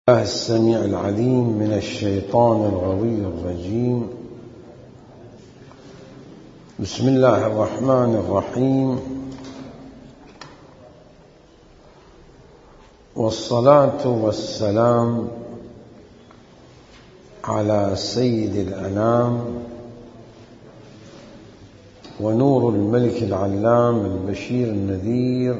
الله السميع العليم من الشيطان الغوي الرجيم. بسم الله الرحمن الرحيم، والصلاة والسلام على سيد الأنام ونور الملك العلام البشير النذير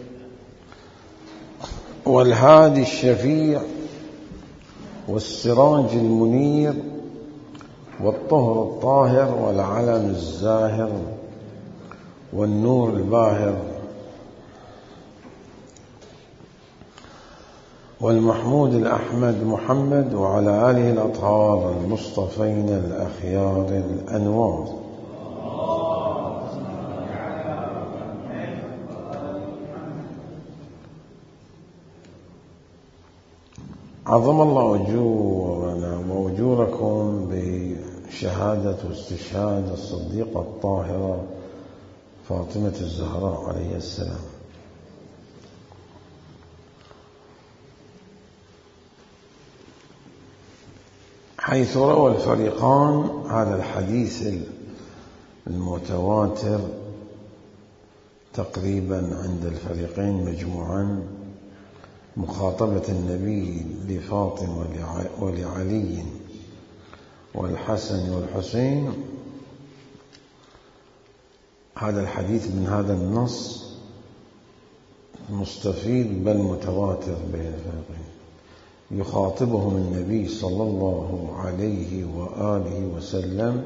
والهادي الشفيع والسراج المنير والطهر الطاهر والعلم الزاهر والنور الباهر والمحمود الأحمد محمد وعلى آله الأطهار المصطفين الأخيار الأنوار. عظم الله أجورنا وأجوركم بشهادة واستشهاد الصديقة الطاهرة فاطمة الزهراء عليه السلام. حيث روى الفريقان هذا الحديث المتواتر تقريبا عند الفريقين مجموعا، مخاطبة النبي لفاطمة ولعلي والحسن والحسين. هذا الحديث من هذا النص مستفيد بل متواتر بين الفريقين، يخاطبهم النبي صلى الله عليه وآله وسلم: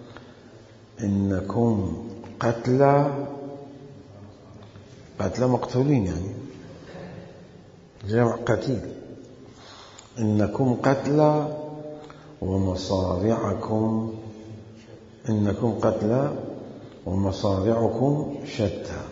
إنكم قتلى مقتولين، يعني جمع قتيل. إنكم قتلى ومصارعكم شتى.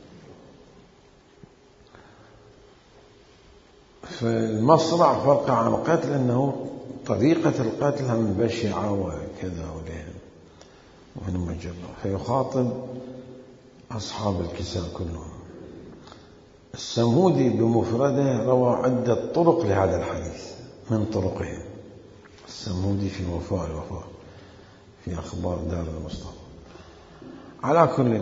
فالمصرع فرق عن القتل أنه طريقة القتل هم بشعة وكذا وهنا مجرى، فيخاطب أصحاب الكساء كلهم. السمودي بمفرده روى عدة طرق لهذا الحديث من طرقه، السمودي في وفاء الوفاء في أخبار دار المصطفى. على كل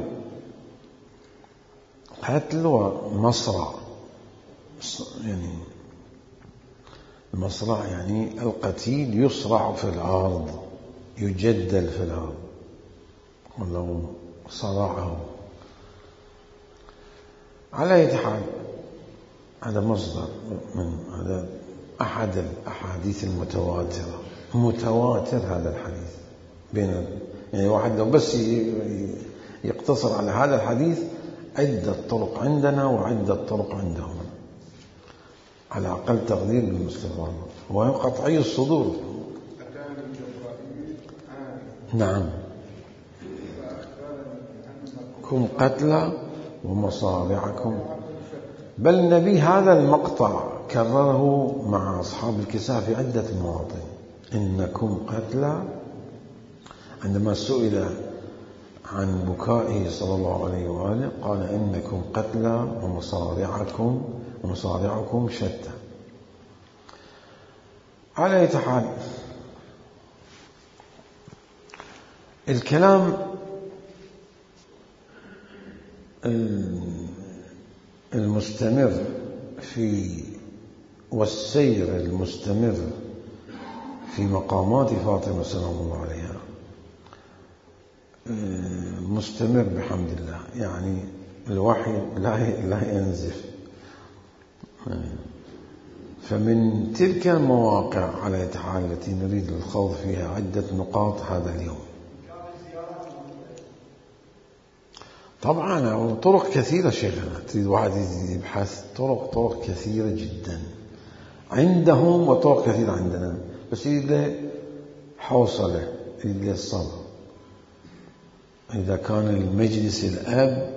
قتل ومصرع، يعني المصرع يعني القتيل يصرع في الأرض، يجدل في الأرض ولو صرعه. على أي حال هذا مصدر من هذا أحد الأحاديث المتواترة، متواتر هذا الحديث بين، يعني واحد لو بس يقتصر على هذا الحديث عدة طرق عندنا وعدة طرق عندهم على أقل تقدير بالمستفاد، وهو قطعي الصدور. نعم، كم قتلى ومصارعكم. بل النبي هذا المقطع كرره مع أصحاب الكساء في عدة مواطن: إنكم قتلى. عندما سئل عن بكائه صلى الله عليه وآله قال: إنكم قتلى ومصارعكم شتى. على أي حال الكلام المستمر والسير المستمر في مقامات فاطمة سلام الله عليها مستمر بحمد الله، يعني الوحي لا ينزف. فمن تلك المواقع على الحال التي نريد الخوض فيها عدة نقاط هذا اليوم. طبعا طرق كثيرة شيخنا، تريد واحد يبحث طرق كثيرة جدا عندهم وطرق كثيرة عندنا، بس يريد له حوصلة، يريد له الصبر. إذا كان المجلس الأب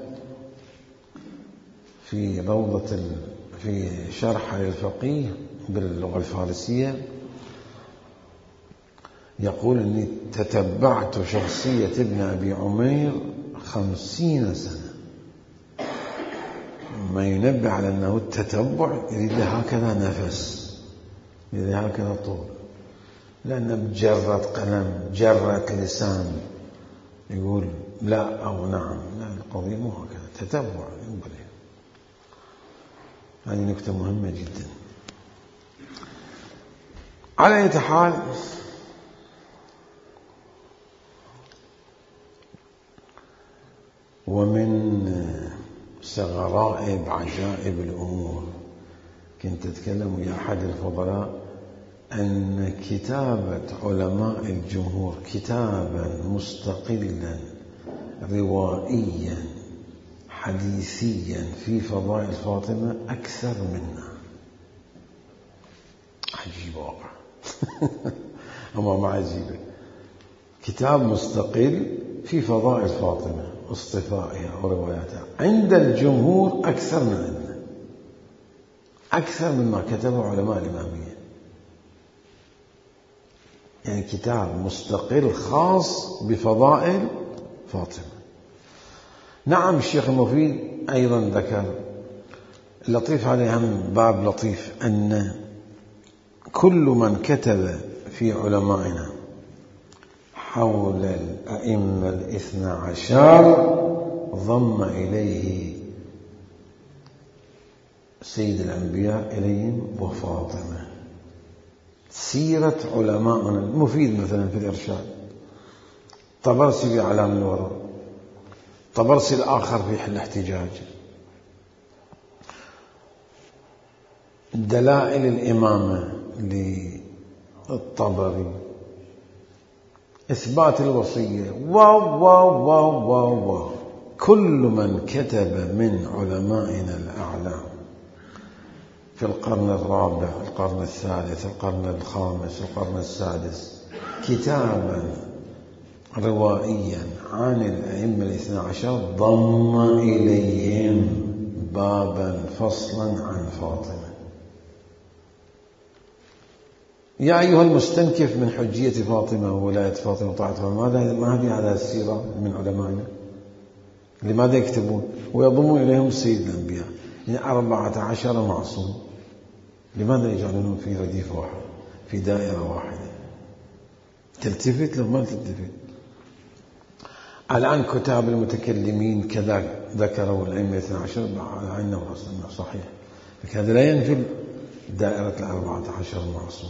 في شرح الفقيه باللغة الفارسية يقول: إني تتبعت شخصية ابن أبي عمير 50 سنة، ما ينبه على أنه التتبع يريد له هكذا نفس، إذا هكذا طول، لأن بجرة قلم جرة لسان يقول لا أو نعم، لا، القضية مو هكذا، تتبع ينبغي. هذه نكتة مهمة جدا. على أي حال، ومن غرائب عجائب الأمور، كنت أتكلم ويا أحد الفضلاء أن كتابة علماء الجمهور كتابا مستقلا روائيا حديثيا في فضائل فاطمة أكثر منا. عجيب واقع. أما ما عجيبة، كتاب مستقل في فضائل فاطمة واصطفائها ورواياتها عند الجمهور أكثر من عندنا، أكثر مما كتبه علماء الإمامية. يعني كتاب مستقل خاص بفضائل فاطمة. نعم، الشيخ المفيد أيضا ذكر اللطيف، عليه هم باب لطيف، أن كل من كتب في علمائنا حول الأئمة الاثنى عشر ضم إليه سيد الأنبياء إليهم وفاطمة. سيرة علماءنا المفيد مثلا في الإرشاد، طبرسي في أعلام الورى، طبرسي الآخر في الاحتجاج، دلائل الإمامة للطبري، إثبات الوصية، واو واو واو واو واو. كل من كتب من علمائنا الأعلام في القرن الرابع، القرن الثالث، القرن الخامس، القرن السادس كتابا روائيا عن الأئمة الاثنى عشر ضم إليهم بابا فصلا عن فاطمة. يا أيها المستنكف من حجية فاطمة وولاية فاطمة وطاعة فاطمة، ما هذه على السيرة من علمائنا؟ لماذا يكتبون ويضمون إليهم سيد الأنبياء؟ يعني 14 معصوم، لماذا يجعلونهم في رديف واحد، في دائرة واحدة؟ تلتفت لو ما تلتفت. الآن كتاب المتكلمين كذا ذكروا الأئمة 12 عنه وحسنه صحيح، لكن هذا لا ينفي دائرة 14 معصوم.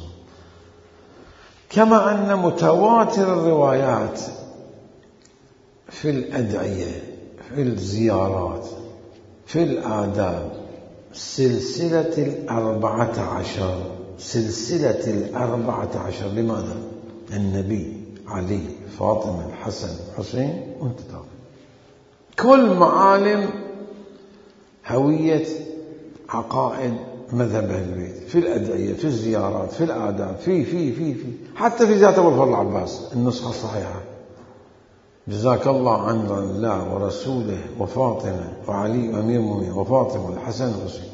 كما أن متواتر الروايات في الأدعية، في الزيارات، في الآداب، سلسلة 14، سلسلة 14. لماذا؟ النبي، علي، فاطمة، الحسن، حسين، وانت تعرف كل معالم هوية عقائد مذهب أهل البيت، في الأدعية، في الزيارات، في الآداب، في حتى في ذات أبو الفضل العباس النسخة الصحيحة، جزاك الله عن الله ورسوله وفاطمة وعلي وأمير المؤمنين وفاطمة والحسن والحسين.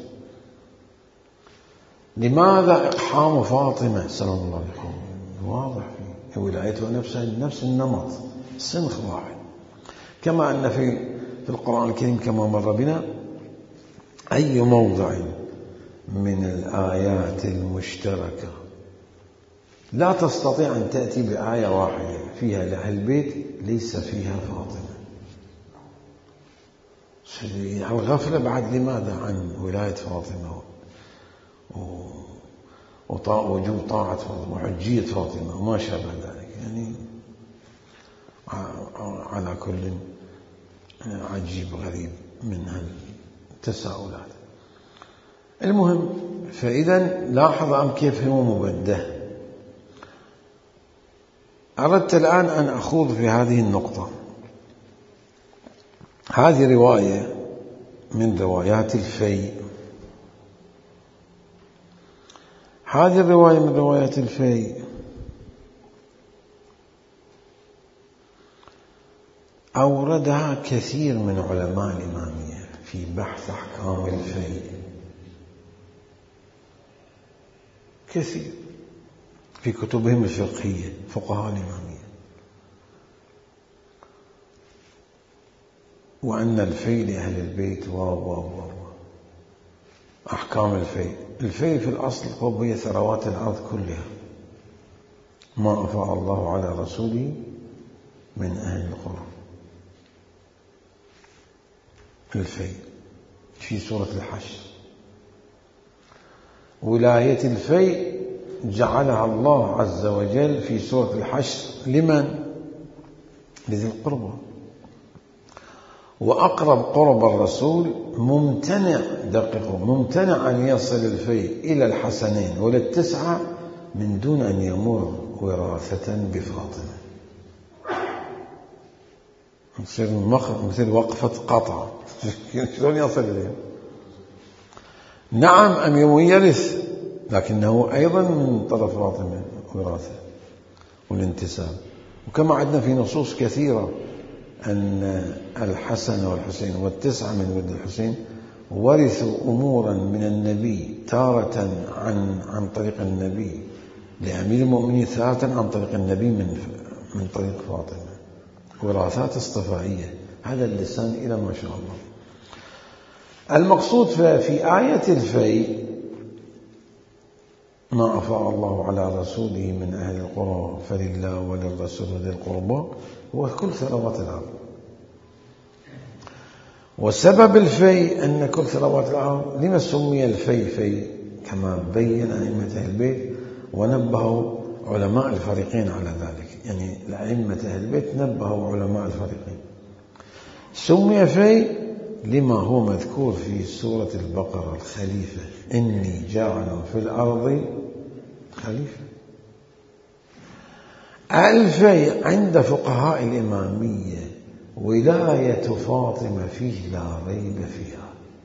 لماذا إقحام فاطمة سلام الله عليها؟ واضح في ولايتها نفسها نفس النمط، سنخ واحد. كما أن في القرآن الكريم كما مر بنا أي موضع من الآيات المشتركة لا تستطيع أن تأتي بآية واحدة فيها لأهل البيت ليس فيها فاطمة. الغفلة بعد لماذا عن ولاية فاطمة ووجوب طاعة فاطمة وحجية فاطمة وما شابه ذلك؟ يعني على كل عجيب غريب من التساؤلات. المهم، فإذا لاحظ أم كيف هو مبده. أردت الآن أن أخوض في هذه النقطة. هذه رواية من روايات الفيء، هذه الرواية من روايات الفيء أوردها كثير من علماء الإمامية في بحث أحكام الفيء، كثير في كتبهم الفقهية، فقهاء الإمامية، وأن الفيء لأهل البيت أحكام الفيء الفيء في الأصل هي ثروات الأرض كلها، ما أفاء الله على رسوله من أهل القرى. الفيء في سورة الحشر. ولاية الفيء جعلها الله عز وجل في سورة الحشر لمن؟ لذي القربى. وأقرب قرب الرسول ممتنع أن يصل الفيء إلى الحسنين ولا التسعة من دون أن يمر وراثة بفاطمة. يصير مثل وقفة قطع. شلون يصل إليها؟ نعم أم يرث، لكنه أيضا من طرف فاطمة وراثة والانتساب. وكما عندنا في نصوص كثيرة أن الحسن والحسين والتسعة من ولد الحسين ورثوا أمورا من النبي، تارة عن طريق النبي لأمير المؤمنين، تارة عن طريق النبي من طريق فاطمة، وراثات اصطفائية. هذا اللسان إلى ما شاء الله. المقصود في آية الفيء ما أفاء الله على رسوله من أهل القرى فلله وللرسول ذي القربى هو كل ثروات الأرض. وسبب الفيء أن كل ثروات الأرض. لما سمي الفيء فيء؟ كما بين أئمة أهل البيت ونبهوا علماء الفريقين على ذلك. يعني أئمة أهل البيت نبهوا علماء الفريقين. سمي فيء لما هو مذكور في سورة البقرة، الخليفة، إني جاعل في الأرض خليفة. الفيء عند فقهاء الإمامية ولاية فاطمة فيه لا ريب فيها.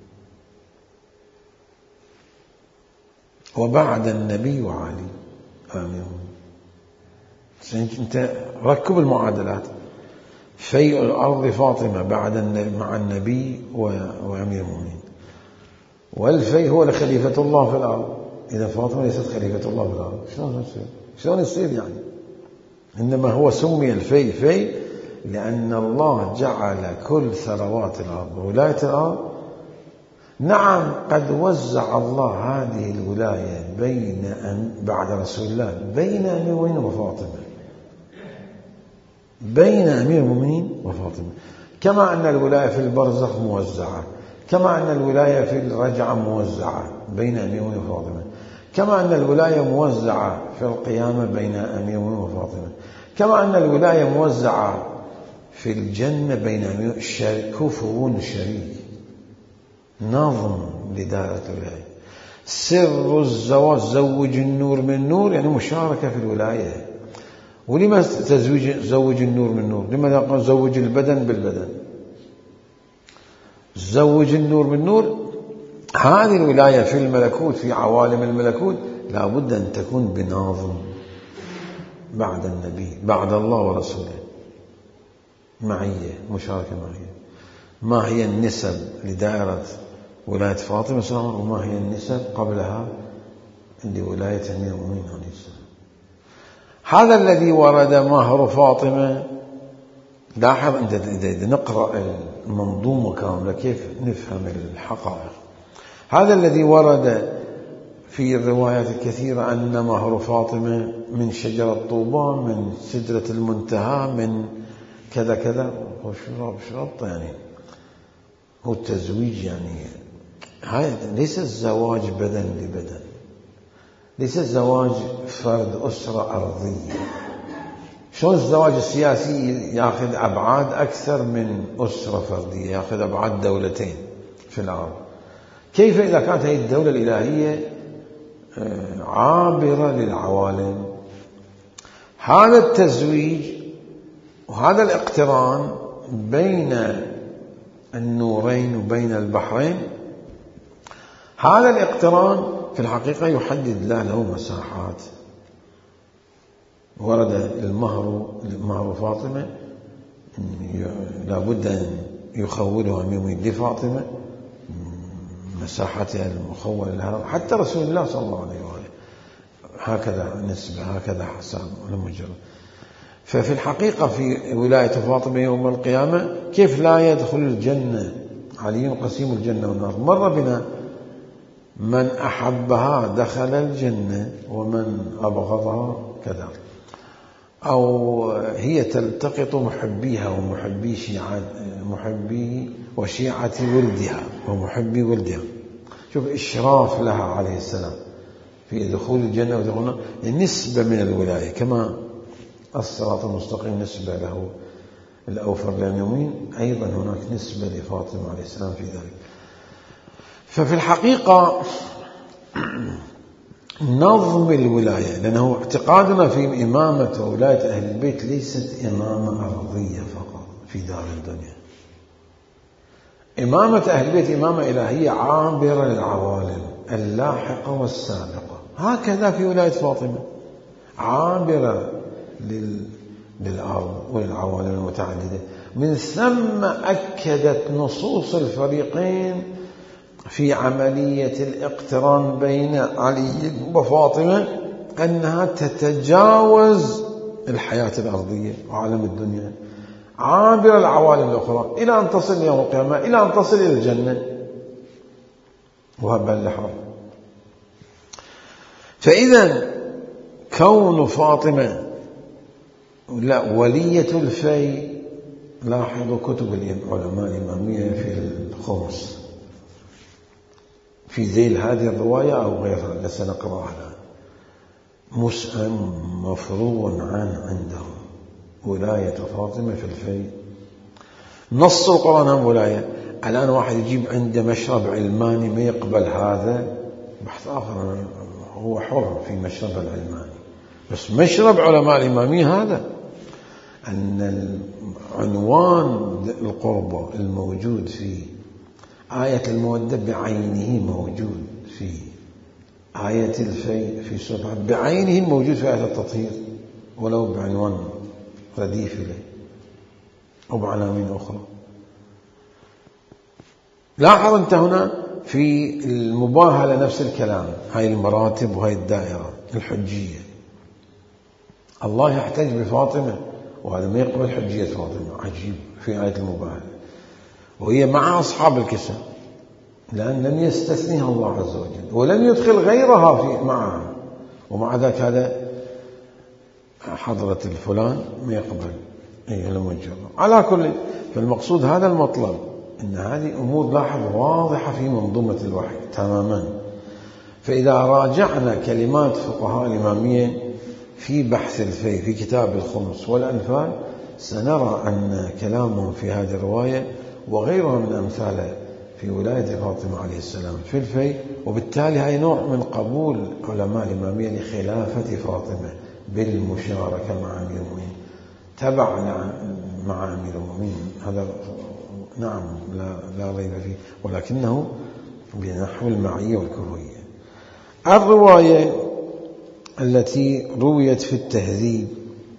وبعد النبي وعلي آمين. أنت ركب المعادلات. فيء الأرض فاطمة مع النبي وأمير المؤمنين، والفيء هو لخليفة الله في الأرض. إذا فاطمة ليست خليفة الله في الأرض شلون يصير يعني؟ إنما هو سمي الفيء فيء لأن الله جعل كل ثروات الأرض ولاية الأرض. نعم قد وزع الله هذه الولاية بعد رسول الله بين أمير المؤمنين وفاطمة، بين أمير المؤمنين وفاطمة، كما أن الولاية في البرزخ موزعة، كما أن الولاية في الرجعة موزعة بين أمير المؤمنين وفاطمة، كما أن الولاية موزعة في القيامة بين أمير المؤمنين وفاطمة، كما أن الولاية موزعة في الجنة بين أمير كفو شريك. نظم لدائرة الولاية. سر الزواج زوج النور من نور، يعني مشاركة في الولاية. ولما زوج النور من نور؟ لما لا زوج البدن بالبدن؟ زوج النور من نور. هذه الولاية في الملكوت، في عوالم الملكوت، لا بد أن تكون بناظم بعد النبي، بعد الله ورسوله، معية، مشاركة معية. ما هي النسب لدائرة ولاية فاطمة السلام، وما هي النسب قبلها لولاية أمير المؤمنين عليه السلام. هذا الذي ورد مهر فاطمة. لاحظ إذا نقرأ المنظومة كاملة كيف نفهم الحقائق. هذا الذي ورد في الروايات الكثيرة أن مهر فاطمة من شجرة طوبان، من سدرة المنتهى، من كذا كذا. شرط يعني هو التزويج، يعني هذا ليس الزواج بدن لبدن، ليس الزواج فرد أسرة أرضية. شلون الزواج السياسي يأخذ أبعاد أكثر من أسرة فردية، يأخذ أبعاد دولتين في الأرض. كيف إذا كانت هذه الدولة الإلهية عابرة للعوالم؟ هذا التزويج وهذا الاقتران بين النورين وبين البحرين، هذا الاقتران في الحقيقة يحدد له مساحات. ورد المهر فاطمة لابد أن يخولها من لفاطمة مساحتها المخولة لها، حتى رسول الله صلى الله عليه وآله هكذا نسبة، هكذا حساب لمجرد. ففي الحقيقة في ولاية فاطمة يوم القيامة كيف لا يدخل الجنة؟ علي قسيم الجنة والنار. مر بنا من أحبها دخل الجنة ومن أبغضها كذا. أو هي تلتقط محبيها محبي وشيعة ولدها ومحبي ولدها. شوف إشراف لها عليه السلام في دخول الجنة ودخولنا، نسبة من الولاية، كما الصراط المستقيم نسبة له الأوفر لليمين، أيضا هناك نسبة لفاطمة عليه السلام في ذلك. ففي الحقيقة نظم الولاية، لأنه اعتقادنا في إمامة وولاية أهل البيت ليست إمامة أرضية فقط في دار الدنيا. إمامة أهل البيت إمامة إلهية عابرة للعوالم اللاحقة والسابقة، هكذا في ولاية فاطمة عابرة للأرض وللعوالم المتعددة. من ثم أكدت نصوص الفريقين في عملية الاقتران بين علي وفاطمة أنها تتجاوز الحياة الأرضية وعالم الدنيا، عابرة العوالم الأخرى إلى أن تصل يوم القيامة، إلى أن تصل إلى الجنة وهب اللحظة. فإذا كون فاطمة لا ولية الفي، لاحظوا كتب العلماء الإمامية في الخمس في ذيل هذه الرواية أو غيرها التي سنقرأها الآن، مفروض عندهم ولاية فاطمة في الفي. نص القرآن هم ولاية. الآن واحد يجيب عنده مشرب علماني ما يقبل هذا، بحث آخر، هو حر في مشرب العلماني، بس مشرب علماء الإمامية هذا أن عنوان القربة الموجود في آية المودة بعينه موجود في آية الفي في سورة بعينه الموجود في آية التطهير، ولو بعنوان رديف له أو بعناوين أخرى. لاحظ أنت هنا في المباهلة نفس الكلام، هاي المراتب وهاي الدائرة الحجية. الله يحتج بفاطمة وهذا ما يقبل حجية فاطمة، عجيب في آية المباهلة، وهي مع أصحاب الكسى، لأن لم يستثنيها الله عز وجل ولم يدخل غيرها في معها، ومع ذلك هذا حضرة الفلان ما يقبل لم يجرب. على كل، فالمقصود هذا المطلب، إن هذه أمور لاحظ واضحة في منظومة الوحي تماما. فإذا راجعنا كلمات فقهاء الإمامية في بحث الفي في كتاب الخمس والأنفال، سنرى أن كلامهم في هذه الرواية وغيرها من أمثاله في ولاية فاطمة عليه السلام في الفي، وبالتالي هي نوع من قبول علماء الإمامية لخلافة فاطمة بالمشاركة مع أمير المؤمنين، تبع مع أمير المؤمنين، هذا نعم لا ريب فيه، ولكنه بنحو المعية والكروية. الرواية التي رويت في التهذيب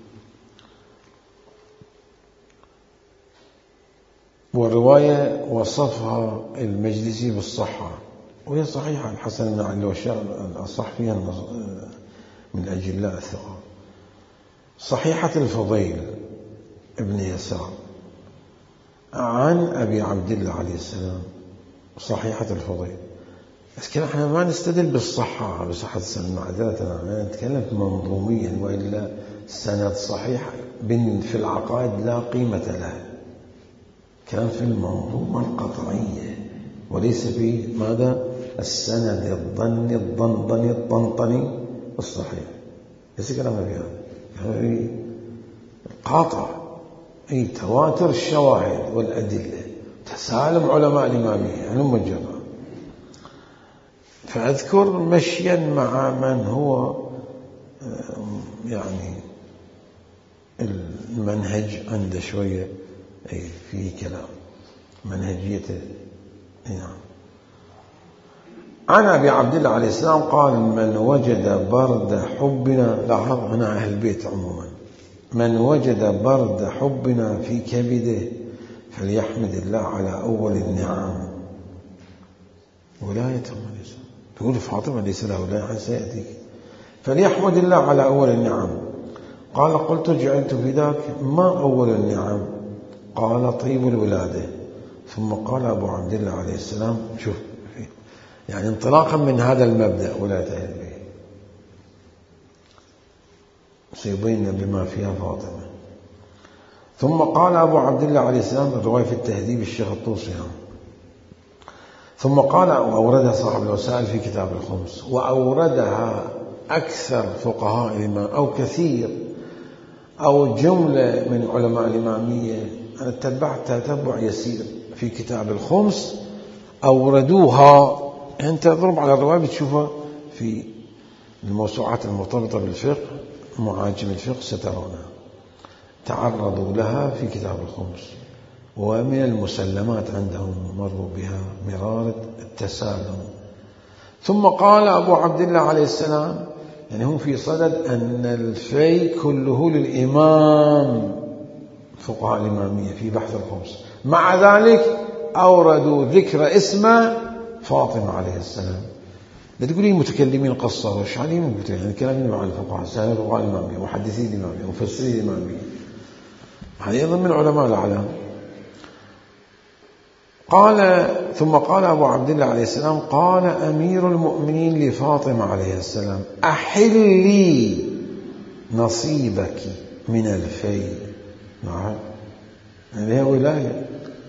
ورواية وصفها المجلسي بالصحة، وهي صحيحة، الحسن بن علي الأصح فيها من الأجلاء الثقة. صحيحة الفضيل ابن يسار عن أبي عبد الله عليه السلام، صحيحة الفضيل. لكن احنا ما نستدل بالصحة بصحة السند، معذرة نتكلم منظوميا، وإلا السند صحيح في العقائد لا قيمة لها، كان في المنظومة القطعية وليس في ماذا السند الظني الطنطني الصحيح، ليس كلامنا في هذا، في قاطع، أي تواتر الشواهد والأدلة، تسالم علماء الإمامية عنهم الجماعة. فأذكر مشيا مع من هو يعني المنهج عنده شوية فيه كلام منهجيته. نعم. عن أبي عبد الله عليه السلام قال: من وجد برد حبنا، لاحظ هنا أهل البيت عموما، من وجد برد حبنا في كبده فليحمد الله على أول النعم. ولايتهم عليه السلام، تقول فاطمة ليس لها ولاية، سيأتيك. فليحمد الله على أول النعم. قال: قلت جعلت في ذاك ما أول النعم؟ قال: طيب الولادة. ثم قال أبو عبد الله عليه السلام، شوف يعني انطلاقا من هذا المبدأ ولاية أهل البيت سيبين بما فيها فاطمة. ثم قال أبو عبد الله عليه السلام، الرواية في التهذيب الشيخ الطوسي، ثم قال وأوردها صاحب الوسائل في كتاب الخمس، وأوردها أكثر فقهاء الإمام أو كثير أو جملة من علماء الإمامية، أنا تتبعت تتبع يسير في كتاب الخمس أوردوها. أنت اضرب على الرواية بتشوفها في الموسوعات المرتبطة بالفقه، معاجم الفقه سترونها، تعرضوا لها في كتاب الخمس، ومن المسلمات عندهم مروا بها مرارة التسالم. ثم قال أبو عبد الله عليه السلام، يعني هم في صدد أن الفي كله للإمام، فقهاء الإمامية في بحث الخمس، مع ذلك أوردوا ذكر اسم فاطمة عليه السلام. لا تقولي متكلمين قصروا، ايش عليهم يعني كلام مع الفقهاء، سائر الفقهاء الإمامية، محدثي الإمامية، مفسري الإمامية، هذا أيضا من علماء الأعلام. قال ثم قال أبو عبد الله عليه السلام، قال أمير المؤمنين لفاطمة عليه السلام، أحلي نصيبك من الفي. نعم، هذه ولاية.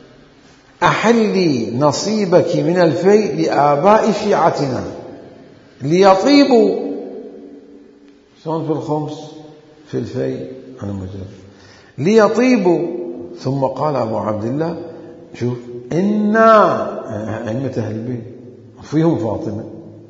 أحلي نصيبك من الفي لآباء شيعتنا ليطيبوا. شلون في الخمس في الفي أنا مجرد ليطيبوا. ثم قال أبو عبد الله، شوف، إنا أئمة أهل البيت فيهم فاطمة،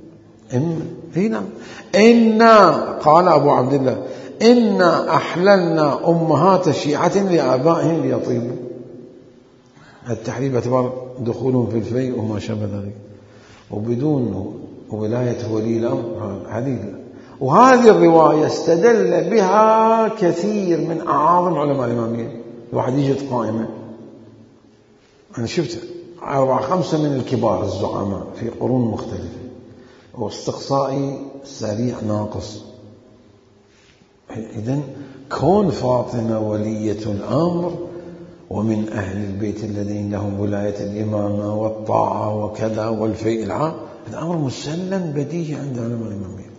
إنا قال أبو عبد الله، إنا أحللنا أمهات شيعة لآبائهم ليطيبوا. التحريم باعتبار دخولهم في الفي وما شابه ذلك، وبدون ولاية ولي الأمر هذه. وهذه الرواية استدل بها كثير من أعاظم علماء الإمامية. الواحد يجد قائمة، أنا شفت 4-5 من الكبار الزعماء في قرون مختلفة، واستقصائي سريع ناقص. إذن كون فاطمة ولية الأمر ومن أهل البيت الذين لهم ولاية الإمامة والطاعة وكذا والفيء العام، هذا أمر مسلم بديهي عند علماء الإمامية.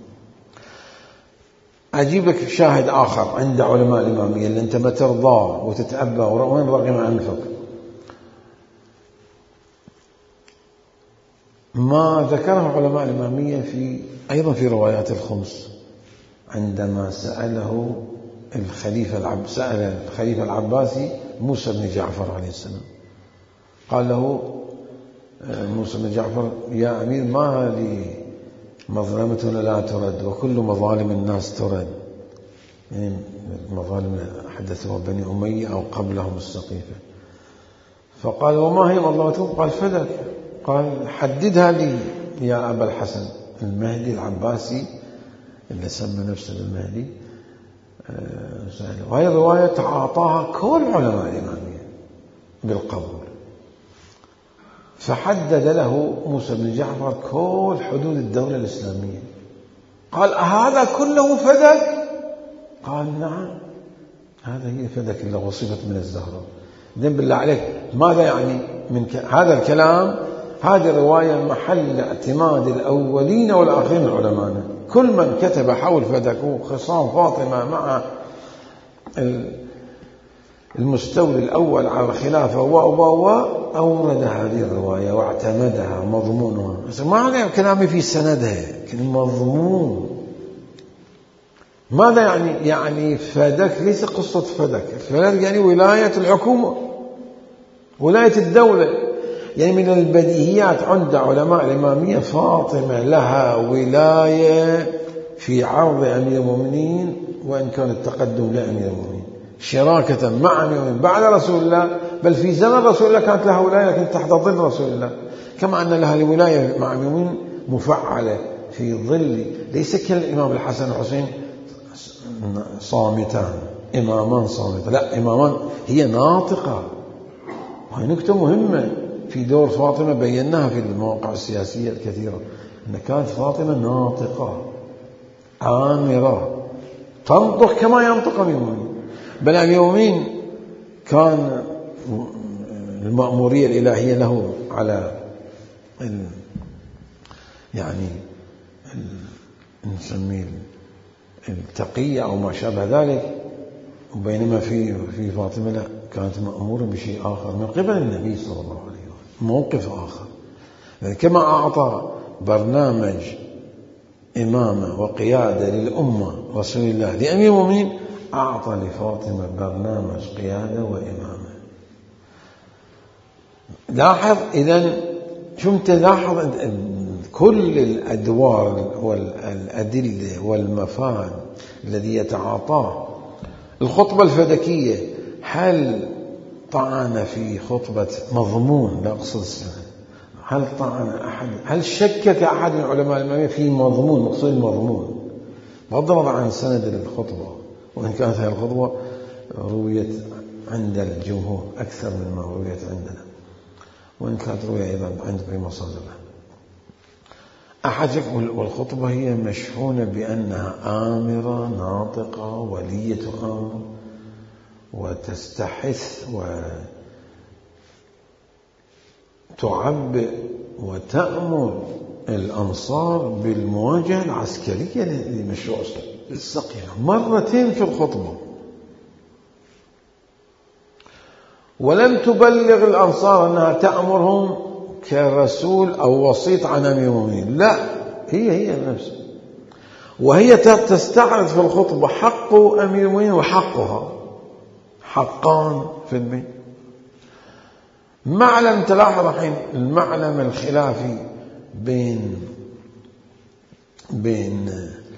أجيب لك شاهد آخر عند علماء الإمامية اللي أنت ما ترضاه وتتأبى وين رغم أنفك. ما ذكره علماء الإمامية أيضا في روايات الخمس، عندما سأل الخليفة العباسي موسى بن جعفر عليه السلام، قال له موسى بن جعفر: يا أمير، ما هذه مظلمتنا لا ترد وكل مظالم الناس ترد، يعني مظالم حدثوا بني أمية أو قبلهم السقيفة. فقال: وما هي مظلمتهم؟ قال: فدك. قال: حددها لي يا أبا الحسن. المهدي العباسي اللي سمى نفسه بالمهدي وهي الرواية تعاطاها كل علماء الإمامية بالقبول. فحدد له موسى بن جعفر كل حدود الدولة الإسلامية. قال: هذا كله فدك؟ قال: نعم، هذا هي فدك اللي وصفت من الزهراء. إذن بالله عليك، ماذا يعني من هذا الكلام؟ هذه الرواية محل اعتماد الأولين والآخرين من علمائنا. كل من كتب حول فدك وخصام فاطمة مع المستولي الأول على الخلافة أورد هذه الرواية واعتمدها مضمونها. ما عليه كلامي في سندها، مضمون. ماذا يعني؟ يعني فدك ليس قصة فدك. فدك يعني ولاية الحكومة، ولاية الدولة. يعني من البديهيات عند علماء الإمامية فاطمة لها ولاية في عرض أمير المؤمنين، وإن كان التقدم لأمير المؤمنين شراكة مع أمير المؤمنين بعد رسول الله، بل في زمن رسول الله كانت لها ولاية لكن تحت ظل رسول الله، كما أن لها الولاية مع أمير المؤمنين مفعلة في ظل، ليس كالإمام الحسن والحسين صامتان، إمامان صامتان، لا، إمامان هي ناطقة. وهي نكتة مهمة في دور فاطمة بيناها في المواقع السياسية الكثيرة، أن كانت فاطمة ناطقة آمرة تنطق كما ينطق أمير المؤمنين. بل أمير المؤمنين كان المأمورية الإلهية له على يعني نسميه التقية أو ما شابه ذلك، وبينما في فاطمة لا، كانت مأمورة بشيء آخر من قبل النبي صلى الله عليه وسلم، موقف آخر. كما أعطى برنامج إمامة وقيادة للأمة رسول الله لأمير المؤمنين، أعطى لفاطمة برنامج قيادة وإمامة. لاحظ إذن شو تلاحظ كل الأدوار والأدلة والمفاد الذي يتعاطاه. الخطبة الفدكية هل طعن في خطبة مضمون، لا أقصد السنة، هل طعن أحد، هل شكك أحد من علماء الإمامية في مضمون، مقصود المضمون بغض النظر عن سند الخطبة، وإن كانت هذه الخطبة رويت عند الجمهور أكثر مما رويت عندنا، وإن كانت روية أيضا عند في مصادر أحد. والخطبة هي مشحونة بأنها آمرة ناطقة ولية أمر، وتستحث وتعبئ وتأمر الأنصار بالمواجهة العسكرية لمشروع السقيا مرتين في الخطبة. ولم تبلغ الأنصار أنها تأمرهم كرسول أو وسيط عن أمير المؤمنين، لا، هي نفسها، وهي تستعرض في الخطبة حق أمير المؤمنين وحقها، حقان في البيت. معلم تلاحظ الحين المعلم الخلافي بين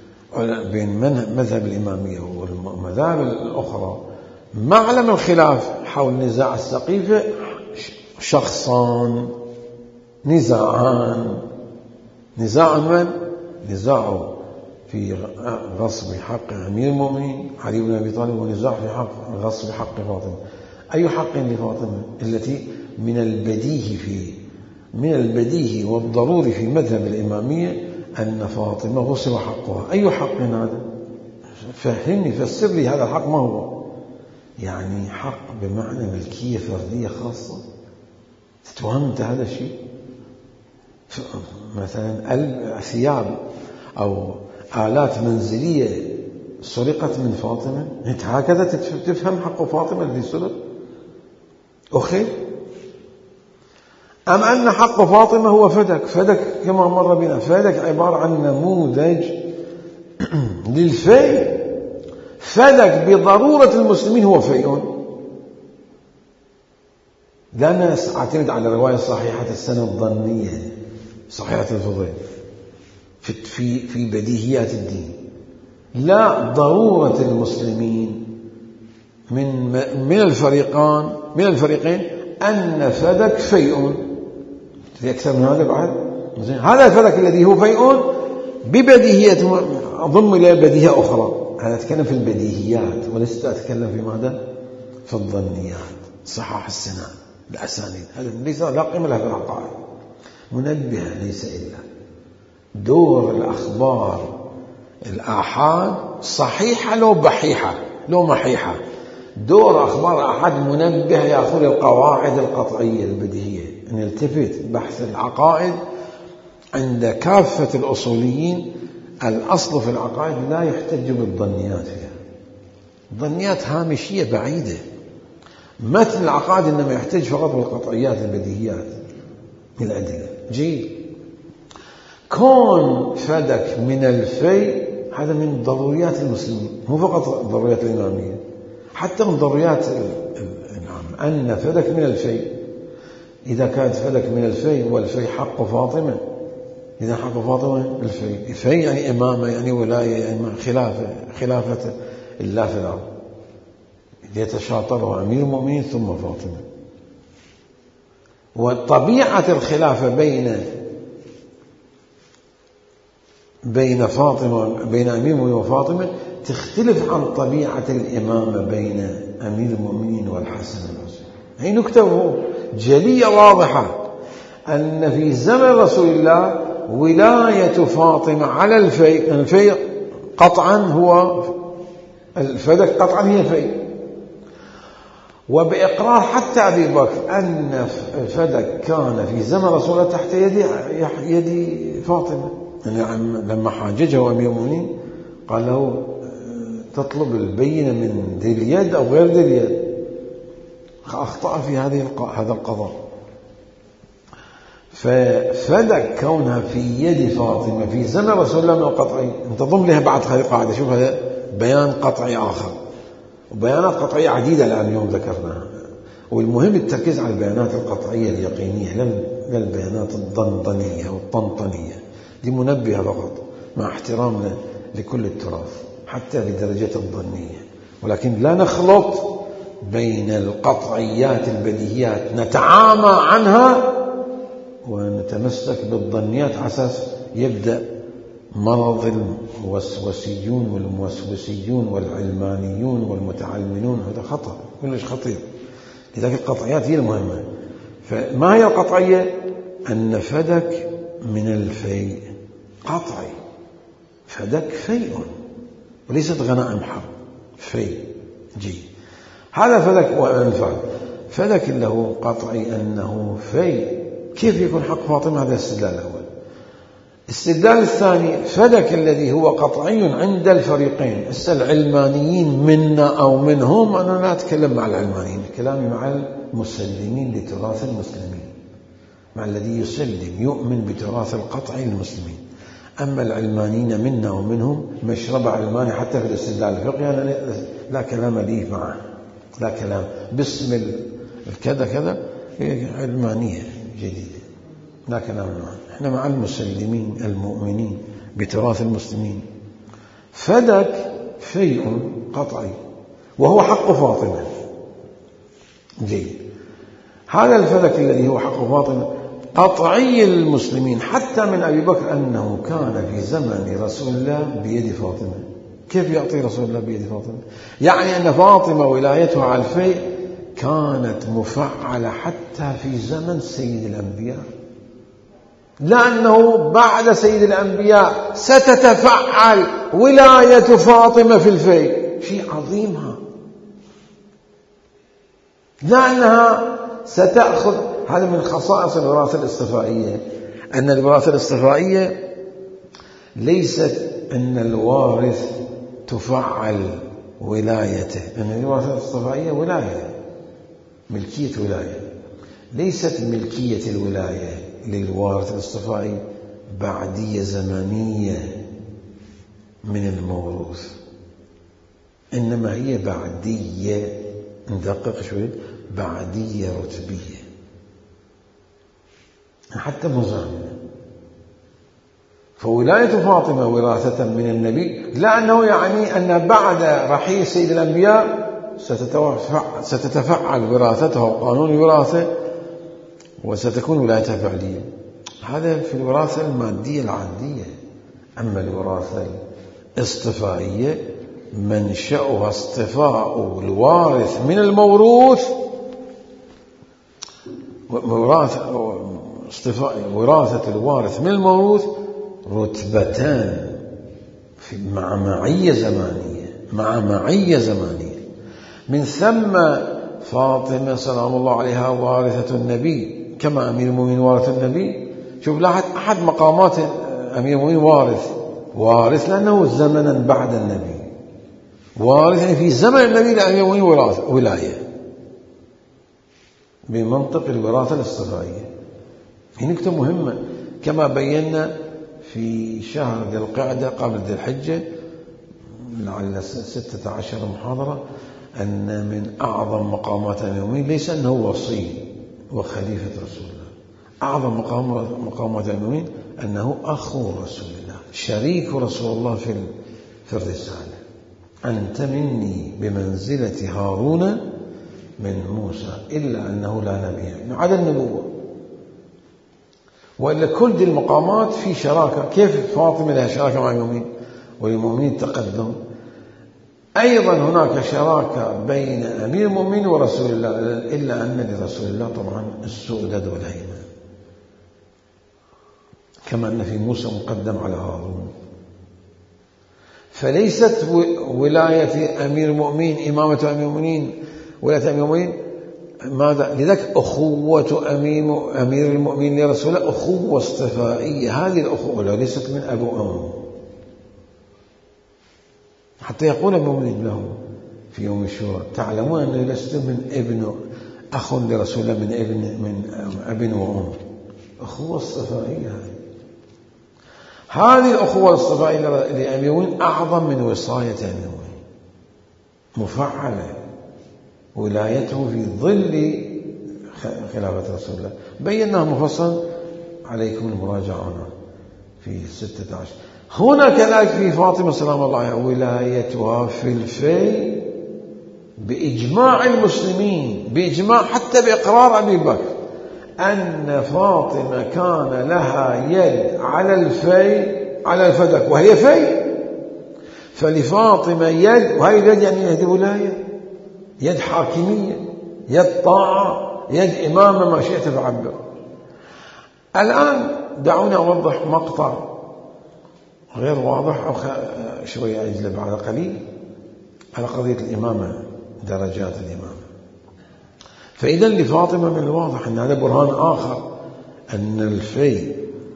مذهب الإمامية والمذاهب الأخرى. معلم الخلاف حول نزاع السقيفة شخصان، نزاع من؟ نزاع في غصب حق أمير المؤمنين علي بن أبي طالب، ونزاع في غصب حق فاطمة. أي حق لفاطمة التي من البديهي والضروري في مذهب الإمامية أن فاطمة غصب حقها؟ أي حق هذا؟ فهمني، فسر لي هذا الحق ما هو. يعني حق بمعنى ملكية فردية خاصة. تتوهمت هذا الشيء؟ مثلا ثياب أو آلات منزلية سرقت من فاطمة، أنت هكذا تفهم حق فاطمة الذي سرق؟ أخي، أم أن حق فاطمة هو فدك كما مر بنا. فدك عبارة عن نموذج للفيء. فدك بضرورة المسلمين هو فيء. لا ناس اعتمد على رواية صحيحة السنة الظنية، صحيحة الفضيل في بديهيات الدين. لا، ضرورة المسلمين من الفريقين أن فدك فيء. أكثر من هذا بعد؟ هذا الفدك الذي هو فيء ببديهية، أضم إلى بديهية أخرى. أنا أتكلم في البديهيات ولست أتكلم في ماذا؟ في الظنيات، صحاح السنة، الأسانيد. هذا ليس لا قيمة له في العقائد. منبه ليس إلا دور الأخبار الآحاد صحيحة لو بحيحة لو محيحة. دور أخبار آحاد منبه يأخذ القواعد القطعية البديهية. نلتفت بحث العقائد عند كافة الأصوليين. الأصل في العقائد لا يحتج بالظنيات فيها. الظنيات هامشية بعيدة. مثل العقائد إنما يحتج فقط بالقطعيات البديهيات الأدلة. جيد. كون فدك من الفيء هذا من ضروريات المسلمين، مو فقط ضروريات الإمامية، حتى من ضروريات أن فدك من الفيء. إذا كانت فدك من الفيء والفيء حق فاطمة، إذا حق فاطمة الفيء يعني إمامة، يعني ولاية، يعني خلافة الله في الأرض، يتشاطرها أمير المؤمنين ثم فاطمة. وطبيعة الخلافة بين أمير المؤمنين وفاطمة تختلف عن طبيعة الإمامة بين أمير المؤمنين والحسن والحسين. هي نكتة جلية واضحة أن في زمن رسول الله ولاية فاطمة على الفيء قطعا هو الفدك، قطعا هي فيء. وبإقرار حتى أبي بكر أن فدك كان في زمن رسول الله تحت يد فاطمة. يعني لما حاججه أمير المؤمنين قال له تطلب البينة من ذي اليد أو غير ذي اليد، أخطأ في هذا القضاء. ففدك كونها في يد فاطمة في زمن رسول الله من القطعي، انتظم لها بعد هذه القاعدة. شوف هذا بيان قطعي آخر، وبيانات قطعية عديدة الآن اليوم ذكرناها، والمهم التركيز على البيانات القطعية اليقينية لا البيانات الضنضنية والطنطنية، دي منبهة فقط مع احترامنا لكل التراث حتى لدرجة الظنية، ولكن لا نخلط بين القطعيات البديهيات نتعامى عنها ونتمسك بالظنيات على أساس يبدأ مرض الوسوسيون والموسوسيون والعلمانيون والمتعلمون. هذا خطأ كلش خطير. لذلك القطعيات هي المهمة. فما هي القطعية؟ أن فدك من الفيء قطعي، فدك فيء وليست غنائم حرب، فيء جي. هذا فدك وأنفال. فدك له قطعي أنه فيء، كيف يكون حق فاطمة؟ هذا الاستدلال الأول. الاستدلال الثاني فدك الذي هو قطعي عند الفريقين، العلمانيين منا أو منهم. أنا لا أتكلم مع العلمانيين، كلامي مع المسلمين لتراث المسلمين، مع الذي يسلم يؤمن بتراث القطعي للمسلمين. أما العلمانيين منا ومنهم مشرب علماني حتى في الاستدلال الفقهي أنا لا كلام لي معه، لا كلام باسم الكذا كذا علمانية جديدة، لا كلام معه. احنا مع المسلمين المؤمنين بتراث المسلمين. فدك فيء قطعي وهو حق فاطمة. جيد. هذا الفدك الذي هو حق فاطمة قطعي المسلمين حتى من أبي بكر أنه كان في زمن رسول الله بيد فاطمة. كيف يعطي رسول الله بيد فاطمة؟ يعني أن فاطمة ولايتها على الفيء كانت مفعلة حتى في زمن سيد الأنبياء، لأنه بعد سيد الأنبياء ستتفعل ولاية فاطمة في الفيء. شيء عظيم. لأنها ستأخذ، هذا من خصائص الوراثة الاصطفائية، أن الوراثة الاصطفائية ليست أن الوارث تفعل ولايته، أن الوراثة الاصطفائية ولاية، ملكية ولاية، ليست ملكية الولاية للوارث الاصطفائي بعدية زمنية من الموروث، إنما هي بعدية، ندقق شوي، بعدية رتبية حتى مزامنة. فولاية فاطمة وراثة من النبي، لأنه يعني أن بعد رحيل سيد الأنبياء ستتفعل وراثته وقانون الوراثة وستكون ولايتها فعلية. هذا في الوراثة المادية العادية. أما الوراثة الاصطفائية منشأها اصطفاء الوارث من الموروث، وراثة الوارث من الموروث رتبتان مع معية زمانية. من ثم فاطمة سلام الله عليها وارثة النبي كما أمير المؤمنين وارث النبي. شوف لاحظ أحد مقامات أمير المؤمنين وارث لأنه زمنا بعد النبي، وارث يعني في زمن النبي لأمير المؤمنين ولاية بمنطق الوراثة الاصطفائية. هي نكتة مهمة كما بينا في شهر ذي القعدة قبل ذي الحجة لعل 16 محاضرة، أن من أعظم مقامات أمير المؤمنين ليس أنه وصي وخليفة رسول الله، أعظم مقامات أمير المؤمنين أنه أخو رسول الله، شريك رسول الله في الرسالة. أنت مني بمنزلة هارون من موسى إلا أنه لا نبي على النبوة. وإلا كل دي المقامات في شراكة. كيف فاطمة لها شراكة مع المؤمنين والمؤمنين تقدم؟ أيضا هناك شراكة بين أمير المؤمنين ورسول الله، إلا أن لرسول الله طبعا السؤدد والهيمنة، كما أن في موسى مقدم على هارون. فليست ولاية أمير المؤمنين، إمامة أمير المؤمنين ولاية أمير المؤمنين ماذا؟ لذلك أخوة أمير المؤمنين لرسول الله أخوة اصطفائية. هذه الأخوة ليست من أبو أم، حتى يقول المولد له في يوم الشورى تعلمون أني لست من ابن أخ لرسول الله من أب وأم. أخوة اصطفائية. هذه الأخوة الاصطفائية لأمير المؤمنين أعظم من وصاية أمير المؤمنين، مفعلة ولايته في ظل خلافة رسول الله. بيناها مفصل، عليكم المراجعة هنا في 16. هنا كذلك في فاطمة سلام الله عليها ولايتها في الفي بإجماع المسلمين، بإجماع حتى بإقرار أبي بكر، أن فاطمة كان لها يد على الفي على الفدك وهي في، فلفاطمة يد، وهي اليد يعني يد ولاية، يد حاكمية، يد طاعة، يد إمامة، ما شئت فعبر. الآن دعوني أوضح مقطع غير واضح أو شوية أجلب على قليل على قضية الإمامة، درجات الإمامة. فإذا لفاطمة من الواضح أن هذا برهان آخر أن الفي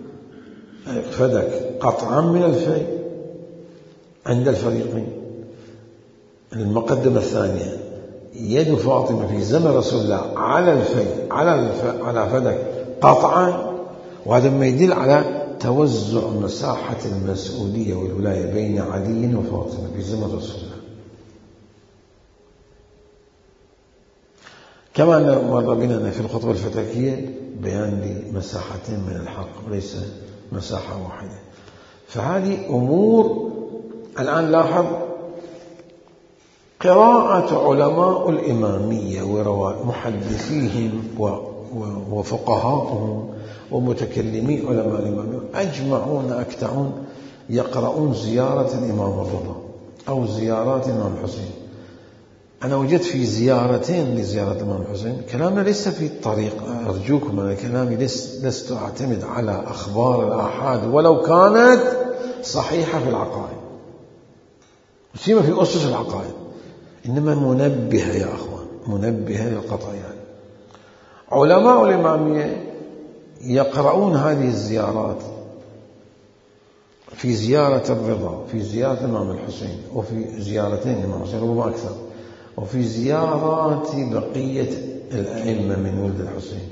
فدك قطعا من الفي عند الفريقين. المقدمة الثانية يد فاطمة في زمن رسول الله على الفي على فدك قطعا، وهذا ما يدل على توزع مساحة المسؤولية والولاية بين علي وفاطمة في زمن رسول الله. كما مر بنا في الخطبة الفتاكية بيان لمساحتين من الحق وليس مساحة واحدة. فهذه أمور الآن لاحظ قراءة علماء الإمامية ومحدثيهم وفقهاؤهم ومتكلمي علماء الإمامية أجمعون أكتعون يقرؤون زيارة الإمام الرضا أو زيارات الإمام الحسين. أنا وجدت في زيارتين لزيارة الإمام الحسين. كلامنا ليس في الطريق، أرجوكم، أنا كلامي لست أعتمد على أخبار الآحاد ولو كانت صحيحة في العقائد، سيما في أسس العقائد، إنما منبهة يا أخوان، منبهة للقطعيات. علماء الإمامية يقرؤون هذه الزيارات في زيارة الرضا، في زيارة الإمام الحسين، وفي زيارتين الإمام الحسين ربما أكثر، وفي زيارات بقية الأئمة من ولد الحسين،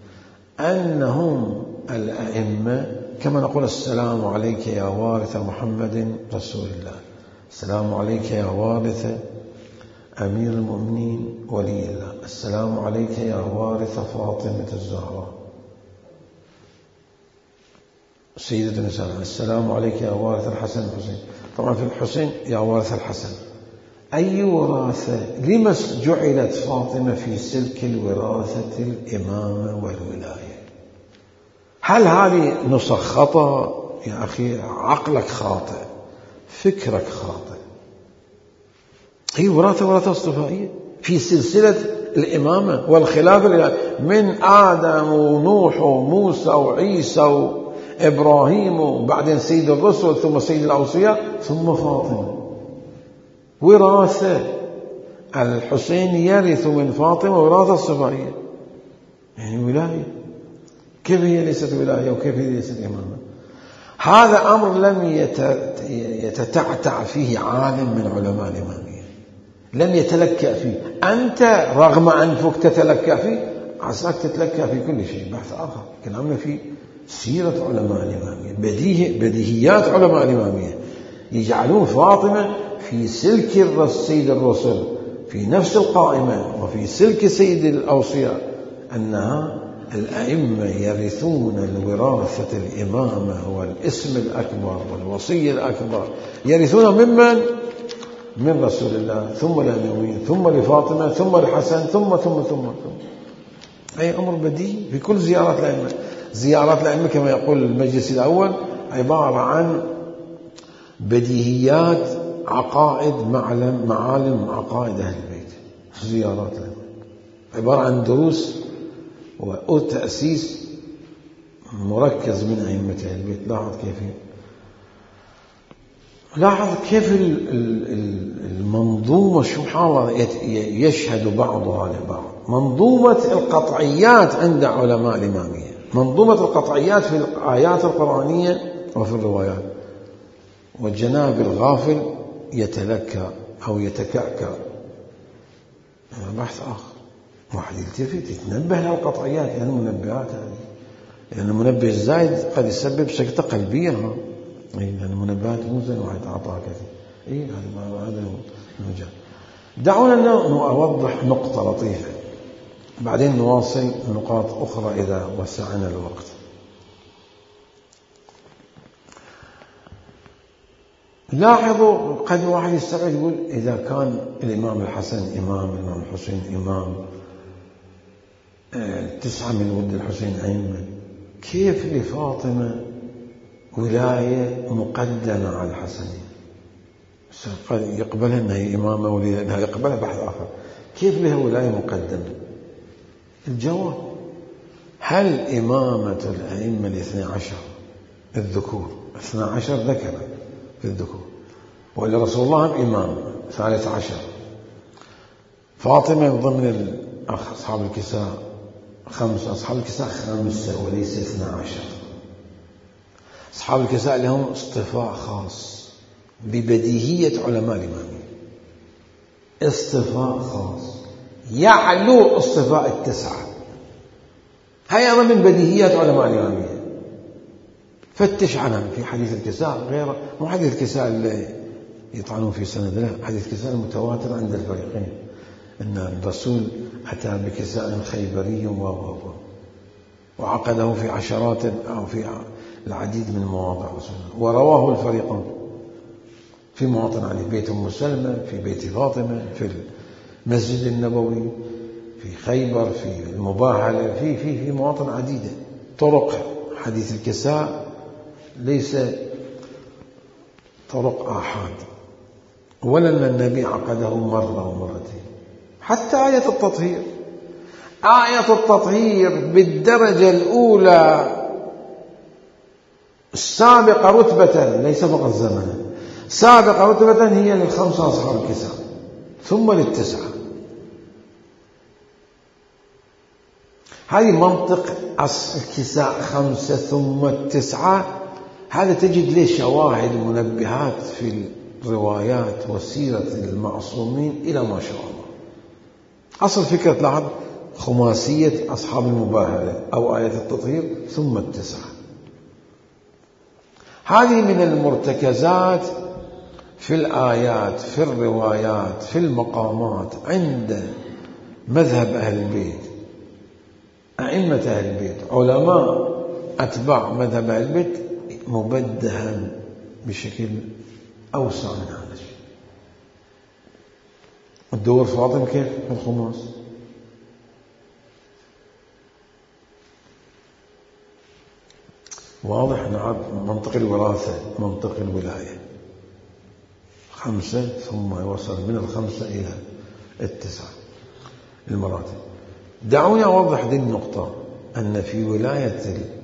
أنهم الأئمة كما نقول السلام عليك يا وارث محمد رسول الله، السلام عليك يا وارث أمير المؤمنين ولي الله، السلام عليك يا وارث فاطمة الزهراء سيدة النساء، السلام عليك يا وارث الحسن الحسين. طبعا في الحسين يا وارث الحسن. أي وراثة؟ لما جعلت فاطمة في سلك الوراثة الإمامة والولاية؟ هل هذه نسخ خطأ؟ يا أخي عقلك خاطئ، فكرك خاطئ. هي وراثة اصطفائية في سلسلة الإمامة والخلافة من آدم ونوح وموسى وعيسى وإبراهيم وبعدين سيد الرسل ثم سيد الأوصياء ثم فاطمة. وراثة. الحسين يرث من فاطمة وراثة اصطفائية، يعني ولاية. كيف هي ليست ولاية وكيف هي ليست إمامة؟ هذا أمر لم يتتعتع فيه عالم من علماء الإمامية، لم يتلكأ فيه. أنت رغم أنفك تتلكأ فيه، عساك تتلكأ في كل شيء. بحث آخر كلامنا في سيرة علماء الإمامية، بديهيات علماء الإمامية، يجعلون فاطمة في سلك سيد الرسل في نفس القائمة وفي سلك سيد الأوصياء، أنها الأئمة يرثون الوراثة الإمامة والاسم الأكبر والوصي الأكبر، يرثون ممن؟ من رسول الله ثم الأمويين ثم لفاطمة ثم الحسن ثم. أي أمر بديهي في كل زيارات الأئمة. زيارات الأئمة كما يقول المجلس الأول عبارة عن بديهيات عقائد معالم عقائد أهل البيت. زيارات الأئمة عبارة عن دروس وتأسيس مركز من أئمة أهل البيت. لاحظ كيف المنظومة منظومة سبحان الله يشهد بعضها لبعض. منظومة القطعيات عند علماء الإمامية، منظومة القطعيات في الآيات القرآنية وفي الروايات. والجناب الغافل يتلكى أو يتكعكع، بحث آخر. واحد يلتفت يتنبه للقطعيات، يعني المنبهات هذه، لأن المنبه الزايد قد يسبب سكتة قلبية. لأن المنبهات مو زين واحد أعطاها كثير. هذا المجال. دعونا نوضح نقطة لطيفة، بعدين نواصل نقاط أخرى إذا وسعنا الوقت. لاحظوا، قد واحد يستبعد يقول إذا كان الإمام الحسن إمام، الإمام الحسين إمام، 9 من ولد الحسين أئمة، كيف لفاطمة ولاية مقدمة على الحسنين؟ قد يقبلها أنها إمامة وليها يقبلها بحث آخر. كيف لها ولاية مقدمة؟ الجواب: هل إمامة الأئمة 12 الذكور 12 ذكر في الذكور، وإلا رسول الله إمام 13؟ فاطمة ضمن أصحاب الكساء 5، أصحاب الكساء 5 وليس 12. أصحاب الكساء لهم اصطفاء خاص ببديهية علماء الإمامية، اصطفاء خاص يعلو اصطفاء 9. هاي أيضا من بديهيات علماء الإمامية. فتش عنها في حديث الكساء، غير مو حديث الكساء اللي يطعنون في سند، لا، حديث الكساء المتواتر عند الفريقين، أن الرسول أتى بكساء خيبري وعقده في عشرات أو في العديد من المواضع، ورواه الفريقان في مواطن عليه، بيت أم سلمة، في بيت فاطمة، في المسجد النبوي، في خيبر، في المباهلة، في مواطن عديدة. طرق حديث الكساء ليس طرق آحاد، ولا أن النبي عقده مرة ومرتين. حتى آية التطهير، آية التطهير بالدرجة الأولى السابقة رتبة، ليس فقط زمنا، سابقة رتبة، هي لل5 أصحاب الكساء ثم لل9. هذه منطق الكساء 5 ثم 9. هذا تجد له شواهد منبهات في الروايات وسيرة المعصومين إلى ما شاء الله. أصل فكرة لاحظ خماسية أصحاب المباهلة أو آية التطهير ثم 9. هذه من المرتكزات في الآيات، في الروايات، في المقامات عند مذهب أهل البيت، أئمة أهل البيت، علماء أتباع مذهب أهل البيت، مبدها بشكل أوسع من هذا الشيء. الدور فاطمة كيف في الخماس؟ واضح. نعم، منطق الوراثة، منطق الولاية 5 ثم يوصل من 5 إلى 9 المراتب. دعوني أوضح هذه النقطة، أن في ولاية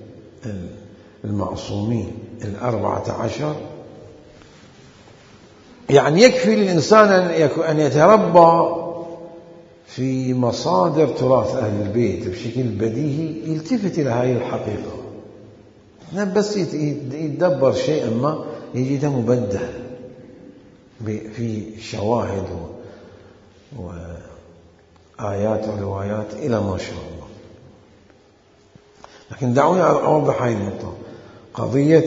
المعصومين 14 يعني يكفي للإنسان أن يتربى في مصادر تراث أهل البيت بشكل بديهي، يلتفت إلى هذه الحقيقة، بس يتدبر شيئا ما يجده مبدل في شواهد وآيات وروايات إلى ما شاء الله. لكن دعوني أوضح هذه النقطة، قضية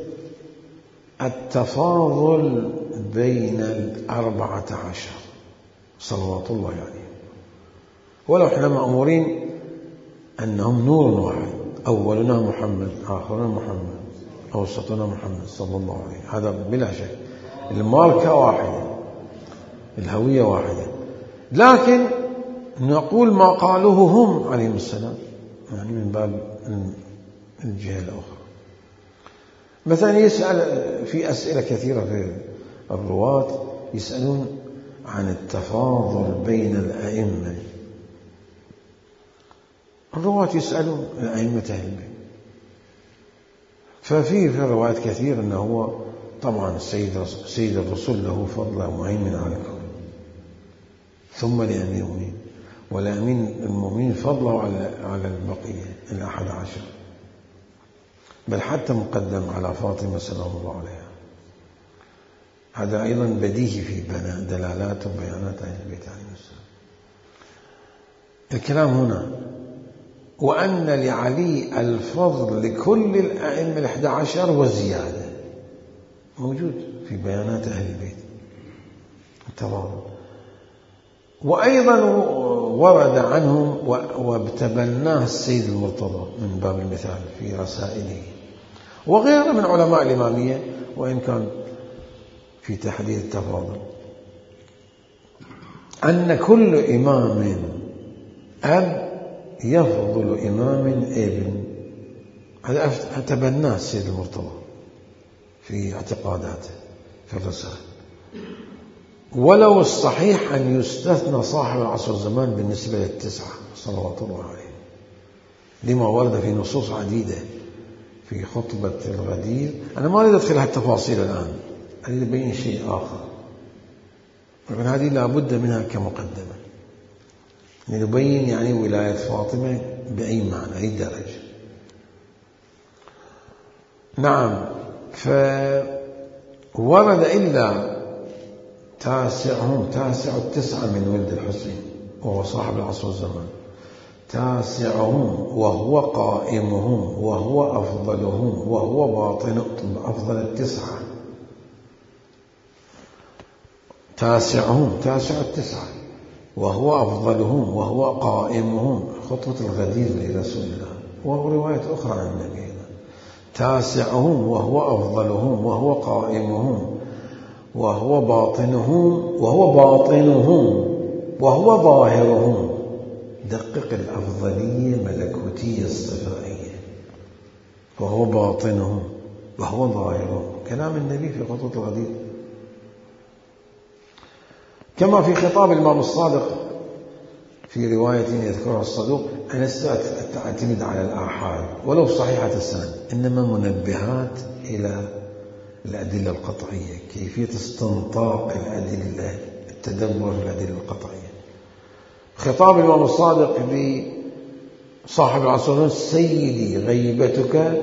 التفاضل بين 14 صلوات الله عليه. ولو احنا مأمورين أنهم نور واحد، أولنا محمد، آخرنا محمد، أوسطنا محمد صلى الله عليه، هذا بلا شك. الماركة واحدة، الهوية واحدة، لكن نقول ما قالوه هم عليهم السلام، يعني من باب الجهة الأخرى. مثلا يسأل في أسئلة كثيرة في الرواة، يسألون عن التفاضل بين الأئمة. الرواة يسألون الأئمة أهل البيت، ففي الروايات كثير أنه هو طبعا سيد الرسول له فضل ومهيمن على الكون، ثم لأمير المؤمنين، والأمين المؤمنين فضله على البقية 11، بل حتى مقدم على فاطمة سلام الله عليها. هذا أيضا بديهي في دلالات وبيانات أهل البيت عليهم السلام. الكلام هنا وأن لعلي الفضل لكل الأئمة 11 وزيادة، موجود في بيانات أهل البيت التفاضل. وأيضا ورد عنهم وابتبلناه السيد المرتضى من باب المثال في رسائله، وغيره من علماء الإمامية، وإن كان في تحديد التفاضل، أن كل إمام أب يفضل إمام ابن. هذا تبناه السيد المرتضى في اعتقاداته في الرسالة. ولو الصحيح أن يستثنى صاحب العصر والزمان بالنسبة للتسعة صلوات الله عليه، لما ورد في نصوص عديدة في خطبة الغدير. أنا ما أريد أدخل هالتفاصيل الآن، أريد أبين شيء آخر، لكن هذه لا بد منها كمقدمة لنبين يعني ولاية فاطمة بأي معنى، أي درجة. نعم، فورد إلا تاسع التسعة من ولد الحسين وهو صاحب العصر والزمان، تاسعهم وهو قائمهم وهو أفضلهم وهو باطن أفضل التسعة. تاسع التسعة وهو أفضلهم وهو قائمهم، خطوة الغدير لرسول الله، وهو رواية أخرى عن النبي. تاسعهم وهو أفضلهم وهو قائمهم وهو باطنهم وهو ظاهرهم. دقق الأفضلية ملكوتية الصفائية، وهو باطنهم وهو ظاهرهم، كلام النبي في خطوة الغدير. كما في خطاب الإمام الصادق في رواية يذكرها الصدوق: أنا لست أعتمد على الآحاد ولو صحيحة السند، إنما منبهات إلى الأدلة القطعية، كيفية استنطاق الأدلة، التدبر في الأدلة القطعية. خطاب الإمام الصادق لصاحب العصر: سيدي غيبتك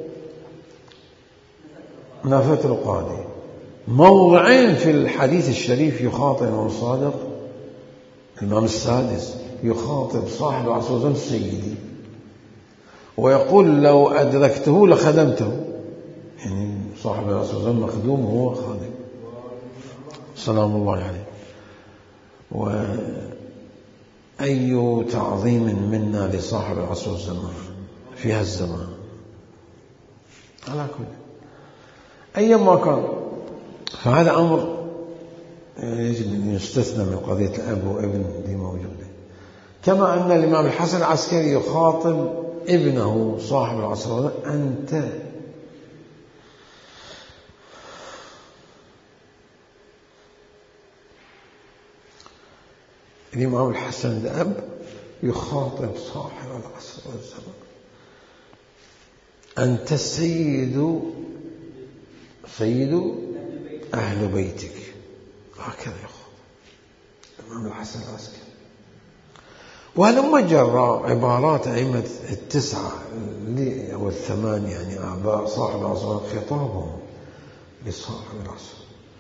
نافت القاضي. موضعين في الحديث الشريف يخاطب الإمام الصادق، الإمام السادس يخاطب صاحب العصر والزمان سيدي، ويقول: لو أدركته لخدمته. يعني صاحب العصر والزمان مخدوم وهو خادم سلام الله عليه. وأي تعظيم منا لصاحب العصر والزمان في هالزمان على كل أيما كان. فهذا أمر يجب أن يستثنى من قضية الأب وابن دي موجودة. كما أن الإمام الحسن العسكري يخاطب ابنه صاحب العصر: أنت الإمام الحسن الأب يخاطب صاحب العصر والزمان: أنت السيد، سيد أهل بيتك. هكذا يخاطب الإمام الحسن العسكري. ولما جرى عبارات أئمة التسعة أو الثمانية، يعني آباء صاحب العصر، خطابهم لصاحب العصر.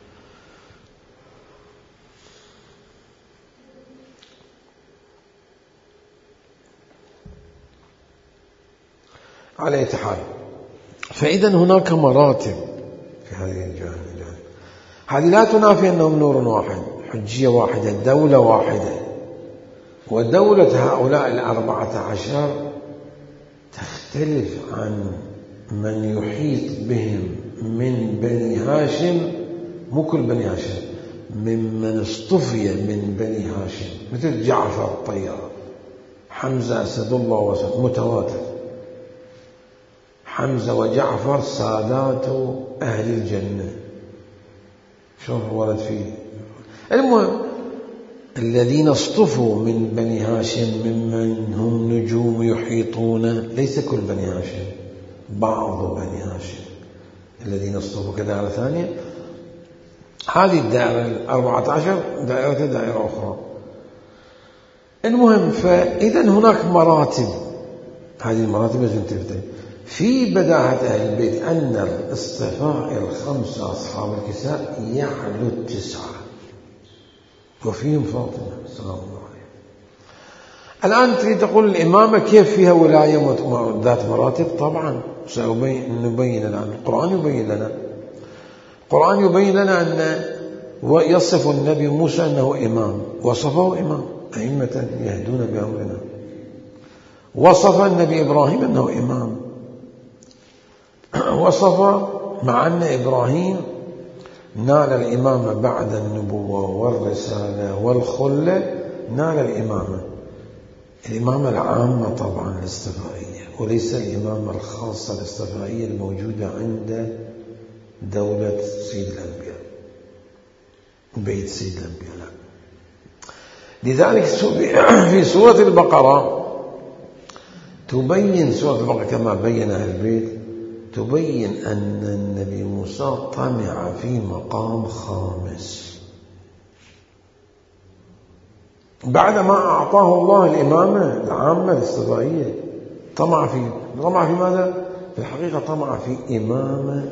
على أي حال، فإذا هناك مراتب في هذه الجانب. هذه لا تنافي أنهم نور واحد، حجية واحدة، دولة واحدة. ودولة هؤلاء 14 تختلف عن من يحيط بهم من بني هاشم، مو كل بني هاشم، ممن اصطفي من بني هاشم، مثل جعفر الطيار، حمزة أسد الله وسد، متواتر. حمزة وجعفر سادات أهل الجنة، شوف ورد فيه. المهم، الذين اصطفوا من بني هاشم ممن هم نجوم يحيطون، ليس كل بني هاشم، بعض بني هاشم الذين اصطفوا كدائرة ثانية. هذه الدائرة 14 دائرة أخرى، المهم، فإذا هناك مراتب، هذه المراتب لازم تفتح في بداهة أهل البيت أن الاصطفاء الخمسة أصحاب الكساء يعلو 9 وفيهم فاطمة سلام الله عليها. الآن تريد تقول الإمامة كيف فيها ولاية ذات مراتب؟ طبعا نبين الآن، القرآن يبين لنا أن يصف النبي موسى أنه إمام، وصفه إمام أئمة يهدون بأمرنا. وصف النبي إبراهيم أنه إمام، وصف مع أن إبراهيم نال الإمامة بعد النبوة والرسالة والخلة، نال الإمامة العامة طبعا الاصطفائية، وليس الإمامة الخاصة الاصطفائية الموجودة عند دولة سيد الأنبياء، بيت سيد الأنبياء لا. لذلك في سورة البقرة تبين سورة البقرة كما بين أهل البيت، تبين أن النبي موسى طمع في مقام خامس بعدما أعطاه الله الإمامة العامة الاصطفائية. طمع في ماذا؟ في الحقيقة طمع في إمامة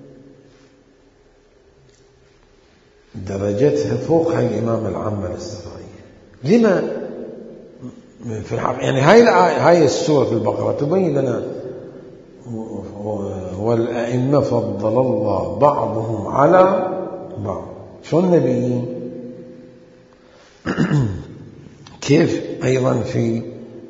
درجتها فوق هاي الإمامة العامة الاصطفائية. لما؟ في الحقيقة يعني هاي السورة البقرة تبين لنا والأئمة فضل الله بعضهم على بعض. شو النبيين كيف أيضا في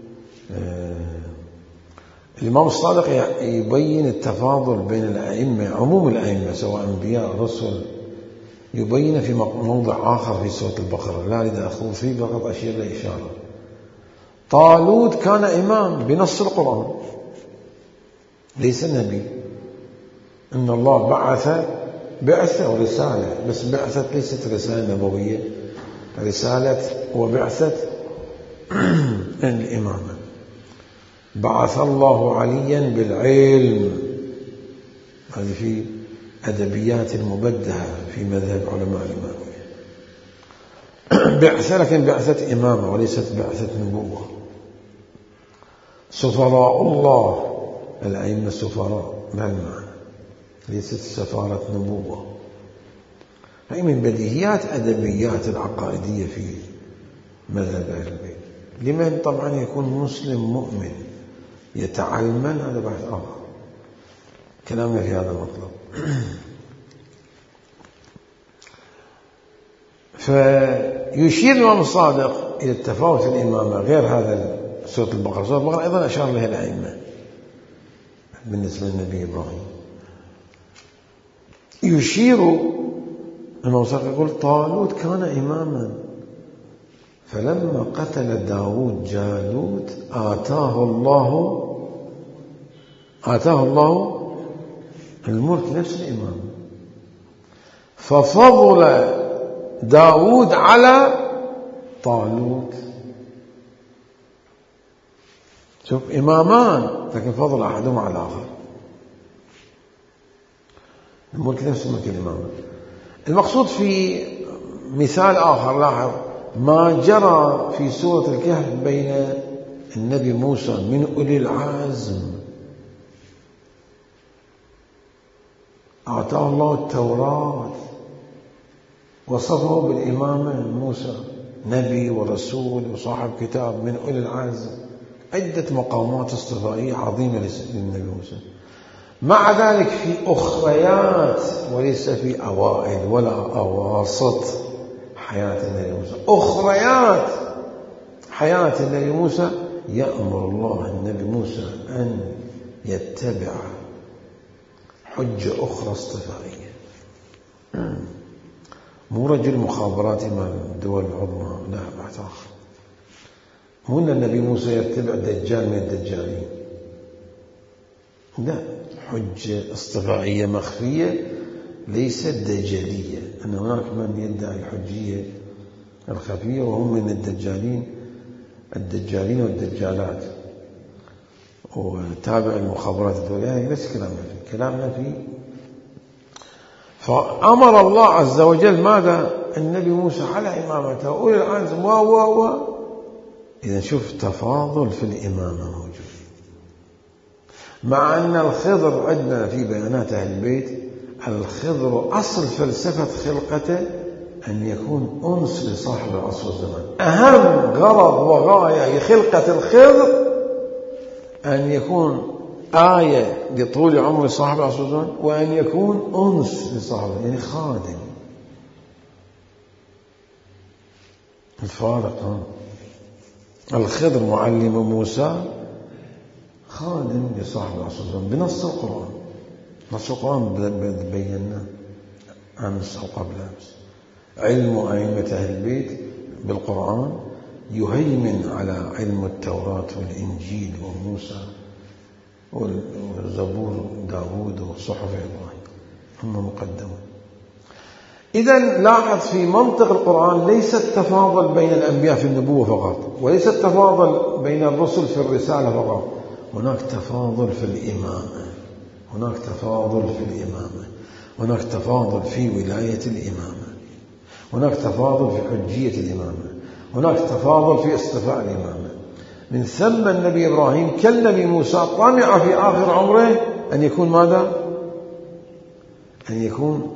الإمام الصادق يبين التفاضل بين الأئمة، عموم الأئمة سواء أنبياء رسل، يبين في موضع آخر في سورة البقرة، لا أريد أخوض فيه فقط أشير لإشارة. طالوت كان إمام بنص القرآن، ليس نبي. إن الله بعث بعثة ورسالة، بس بعثة ليست رسالة نبوية، رسالة وبعثة الإمامة. بعث الله عليا بالعلم، هذه في أدبيات المبدهة في مذهب علماء الإمامية. بعثة، لكن بعثة إمامة وليست بعثة نبوة. سفراء الله، الأئمة سفراء بهالمعنى، ليست سفارة نبوة. هي من بديهيات أدبيات العقائدية في مذهب أهل البيت. لمن طبعا يكون مسلم مؤمن يتعلمن، هذا بحث آخر، كلامنا في هذا المطلب. فيشير الإمام الصادق إلى التفاوت الإمامة غير هذا سورة البقرة. سورة البقرة أيضا أشار لها الأئمة بالنسبة للنبي إبراهيم. يشير الإمام الصادق يقول طالوت كان إماما، فلما قتل داود جالوت آتاه الله الملك، نفس الإمام. ففضل داود على طالوت. شوف، إمامان لكن فضل أحدهما على الآخر. الملك نفس ملك الإمامة. المقصود في مثال آخر، لاحظ ما جرى في سورة الكهف بين النبي موسى من أولي العزم، أعطاه الله التوراة، وصفه بالإمامة موسى نبي ورسول وصاحب كتاب من أولي العزم، عدة مقامات اصطفائية عظيمة للنبي موسى. مع ذلك في أخريات وليس في أوائل ولا أواسط حياة النبي موسى، أخريات حياة النبي موسى يأمر الله النبي موسى أن يتبع حجة أخرى اصطفائية. مو رجل مخابراتي مع الدول العظمى، لا، بحث آخر. مو أن النبي موسى يتبع دجال من الدجالين، لا، حجة اصطفائية مخفية ليست دجالية. أن هناك من يدعي الحجية الخفية وهم من الدجالين والدجالات، وتابع المخابرات الدولية. ليس كلامنا فيه. فأمر الله عز وجل ماذا؟ النبي موسى على إمامته أولي العزم إذا شوف تفاضل في الإمامة موجود، مع أن الخضر عندنا في بيانات أهل البيت، الخضر أصل فلسفة خلقته أن يكون أنس لصاحب العصر والزمان. أهم غرض وغاية لخلقة الخضر أن يكون آية لطول عمر صاحب العصر والزمان، وأن يكون أنس لصاحبه، يعني خادم. الفارق الخضر معلم موسى خادم لصاحب العصر والزمان بنص القرآن. نص القرآن بينا أمس أو قبل أمس. علم أئمة أهل البيت بالقرآن يهيمن على علم التوراة والإنجيل وموسى والزبور داود وصحف إبراهيم، هم مقدمون. إذن لاحظ في منطق القرآن ليس التفاضل بين الأنبياء في النبوة فقط، وليس التفاضل بين الرسل في الرسالة فقط، هناك تفاضل في الإمامة، هناك تفاضل في الإمامة، هناك تفاضل في ولاية الإمامة، هناك تفاضل في حجية الإمامة، هناك تفاضل في اصطفاء الإمامة. من ثم النبي إبراهيم كالنبي موسى طمع في آخر عمره أن يكون ماذا؟ أن يكون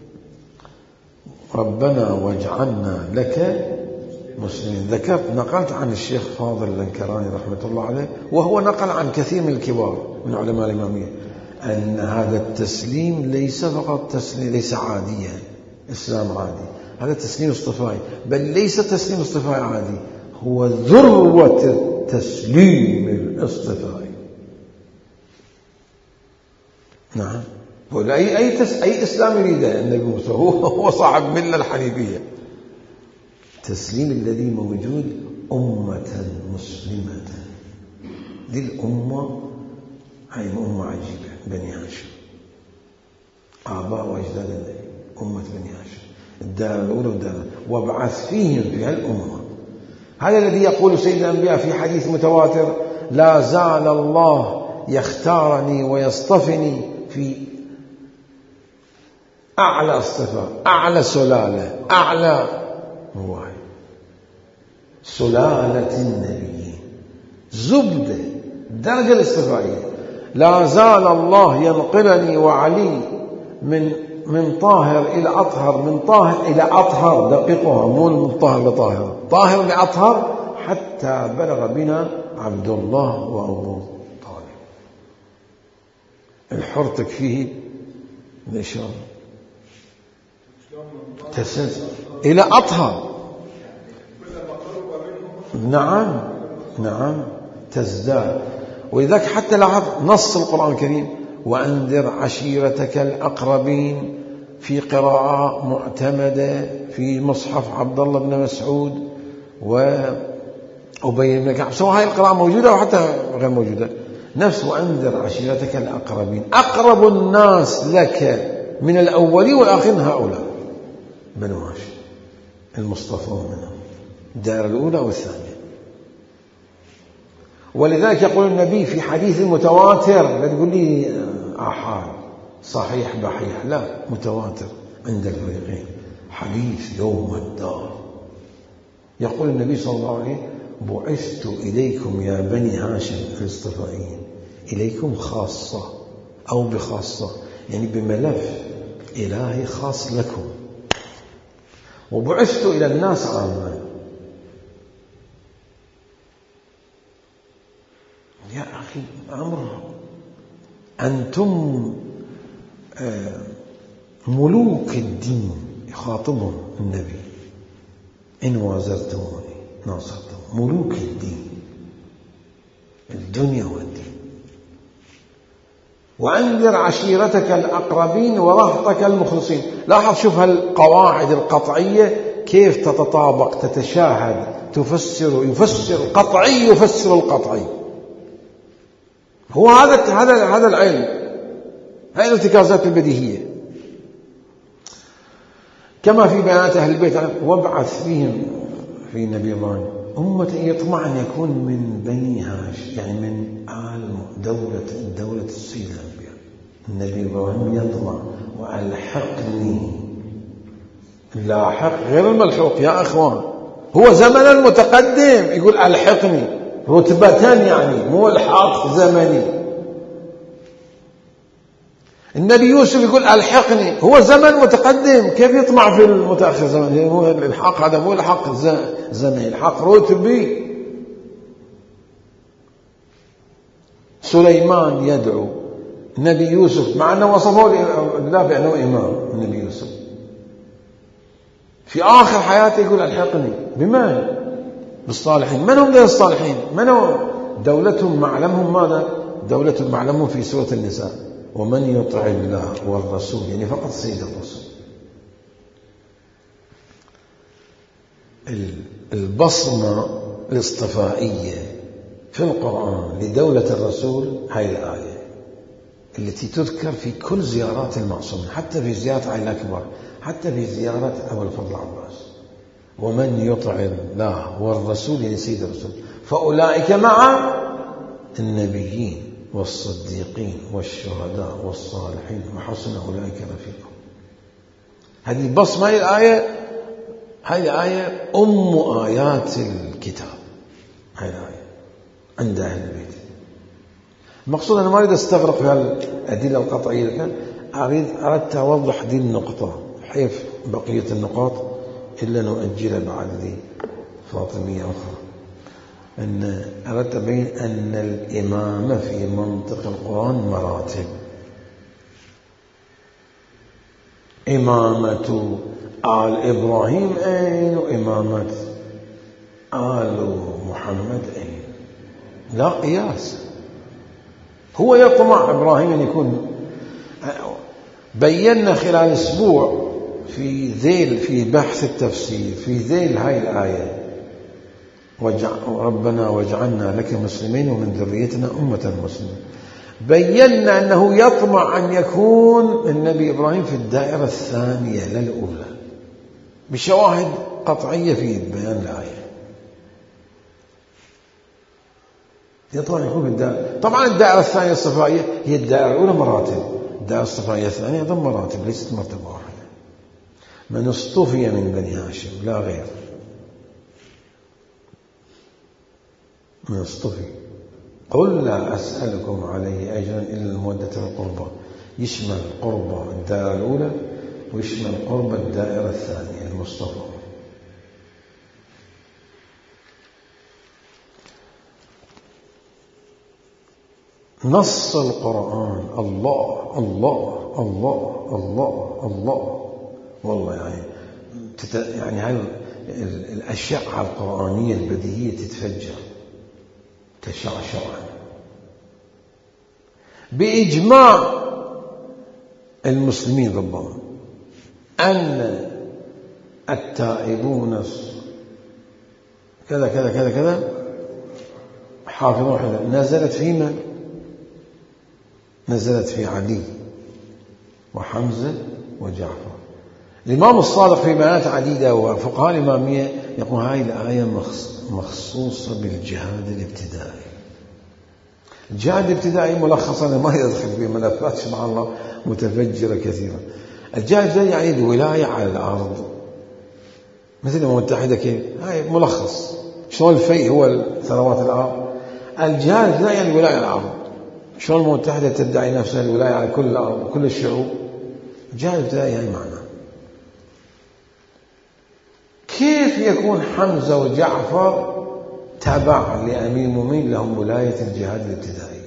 ربنا واجعلنا لك مسلمين. نقلت عن الشيخ فاضل الانكراني رحمة الله عليه، وهو نقل عن كثير من الكبار من علماء الإمامية، أن هذا التسليم ليس فقط تسليم، ليس عاديا إسلام عادي، هذا تسليم اصطفائي، بل ليس تسليم اصطفائي عادي، هو ذروة التسليم الاصطفائي. نعم، أي إسلام يريده النبي موسى، هو صاحب ملة الحنيفية. التسليم الذي موجود أمة مسلمة، دي الأمة هاي أمة عجيبة، بني هاشم آباء وأجداد النبي، أمة بني هاشم، الدار الأولى والدار، وابعث فيهم في هالأمة. هذا الذي يقول سيد الأنبياء في حديث متواتر: لا زال الله يختارني ويصطفني في أعلى اصطفاء، أعلى سلالة، أعلى مواهب، سلالة النبيين، زبدة، درجة الاصطفائية. لا زال الله ينقلني وعلي من طاهر إلى أطهر، من طاهر إلى أطهر، دقيقها، مو من طاهر لطاهر، طاهر لأطهر، حتى بلغ بنا عبد الله وأبو طالب. الحر تكفيه الإشارة تسلسل إلى أطهر. نعم تزداد. ولذلك حتى لاحظ نص القرآن الكريم: وأنذر عشيرتك الأقربين، في قراءة معتمدة في مصحف عبد الله بن مسعود وأبي بن كعب، سواء هاي القراءة موجودة وحتى غير موجودة، نفس وأنذر عشيرتك الأقربين، أقرب الناس لك من الأولين والآخرين هؤلاء بنو هاشم المصطفون منهم، الدائرة الأولى والثانية. ولذلك يقول النبي في حديث متواتر، لا تقول لي آحاد صحيح بحيح، لا، متواتر عند الفريقين، حديث يوم الدار. يقول النبي صلى الله عليه وسلم: بعثت إليكم يا بني هاشم الاصطفائيين، إليكم خاصة أو بخاصة، يعني بملف إلهي خاص لكم، وبعثت إلى الناس عامة. يا أخي أمر، أنتم ملوك الدين، يخاطبهم النبي: إن وازرتموني ناصرتم، ملوك الدين، الدنيا والدين. وأنذر عشيرتك الأقربين ورهطك المخلصين. لاحظ، شوف هالقواعد القطعية كيف تتطابق، تتشاهد، يفسر القطعي يفسر القطعي. هو هذا العلم، هذه الارتكازات البديهية. كما في بيانات أهل البيت: وابعث فيهم، في النبي إبراهيم، أمة يطمع أن يكون من بني هاشم، يعني من آل دولة السيد الأنبياء. النبي إبراهيم يطمع: وألحقني، لاحق غير الملحوق يا أخوان، هو زمنا متقدم، يقول ألحقني، رتبة يعني مو الحاق زمني. النبي يوسف يقول ألحقني، هو زمن متقدم، كيف يطمع في المتأخر زمني؟ هو الحق، هذا مو الحق زمني، الحق رتبي. سليمان يدعو النبي يوسف، مع أنه وصفه الله بأنه إمام النبي يوسف، في آخر حياته يقول ألحقني بمن؟ بالصالحين. من هم ذي الصالحين؟ من هم؟ دولتهم معلمهم ماذا؟ دولتهم معلمهم في سورة النساء: ومن يطع الله والرسول، يعني فقط سيد الرسول. البصمة الاصطفائية في القرآن لدولة الرسول هاي الآية التي تذكر في كل زيارات المعصومين، حتى في زيارة عائلة كبار، حتى في زيارة أبو الفضل عباس: ومن يطع الله والرسول، يعني سيد الرسول، فأولئك مع النبيين والصديقين والشهداء والصالحين وحسن أولئك رفيقا. هذه البصمة، هذه الآية أم آيات الكتاب، هذه الآية عند أهل البيت. المقصود أنا ما أريد أستغرق في الأدلة القطعية، لكن أردت أوضح دي النقطة، حيث بقية النقاط إلا نؤجلها بعد ذي فاطمية أخرى. أن أردت أبين أن الإمامة في منطق القرآن مراتب: إمامة آل إبراهيم أين، وإمامة آل محمد أين، لا قياس. هو يطمع إبراهيم أن يكون. بينا خلال أسبوع في بحث التفسير في ذيل هاي الآية: ربنا واجعلنا لك مسلمين ومن ذريتنا أمة مسلمة. بينا أنه يطمع أن يكون النبي إبراهيم في الدائرة الثانية لا الأولى، بشواهد قطعية في بيان الآية. يطمع يكون في الدائرة. طبعا الدائرة الثانية الصفائية هي الدائرة الأولى مراتب، الدائرة الصفائية الثانية أيضا مراتب، ليست مرتبة واحدة. من اصطفي من بني هاشم لا غير، من اصطفي. قل لا أسألكم عليه أجرا إلا المودة القربى، يشمل قربى الدائرة الأولى ويشمل قربى الدائرة الثانية المصطفى. نص القرآن الله الله الله الله الله. والله يعني هاي الأشعة القرآنية البديهية تتفجر تشعشعا بإجماع المسلمين ربما أن التائبون كذا كذا كذا كذا حافظون حذر. نزلت في من؟ نزلت في علي وحمزة وجعفر. الإمام الصادق في بيانات عديدة وفقهاء الإمامية يقول هاي الآية مخصوصة بالجهاد الابتدائي. الجهاد الابتدائي ملخصا ما يدخل في ملفات سبحان الله متفجرة كثيرة. الجهاد الابتدائي يعني الولاية على الأرض، مثل الأمم المتحدة كيف هاي ملخص شلون الفيء هو ثروات الأرض. الجهاد الابتدائي يعني الولاية على الأرض. شلون الأمم المتحدة تدعي نفسها الولاية على كل الأرض وكل الشعوب. الجهاد الابتدائي يعني معناه كيف يكون حمزة وجعفر تبع لأمير المؤمنين لهم ولاية الجهاد الابتدائي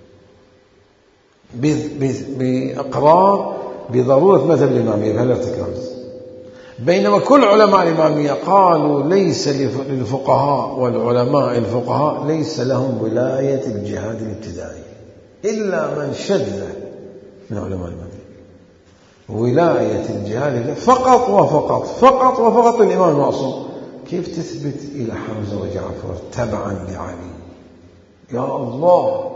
بإقرار بضرورة مذهب الإمامية بهذا الارتكاز، بينما كل علماء الإمامية قالوا ليس للفقهاء والعلماء الفقهاء ليس لهم ولاية الجهاد الابتدائي إلا من شذ من علماء الإمامية. ولاية الجهاد فقط وفقط فقط وفقط الإمام المعصوم. كيف تثبت إلى حمزة وجعفر تبعا لعلي؟ يا الله.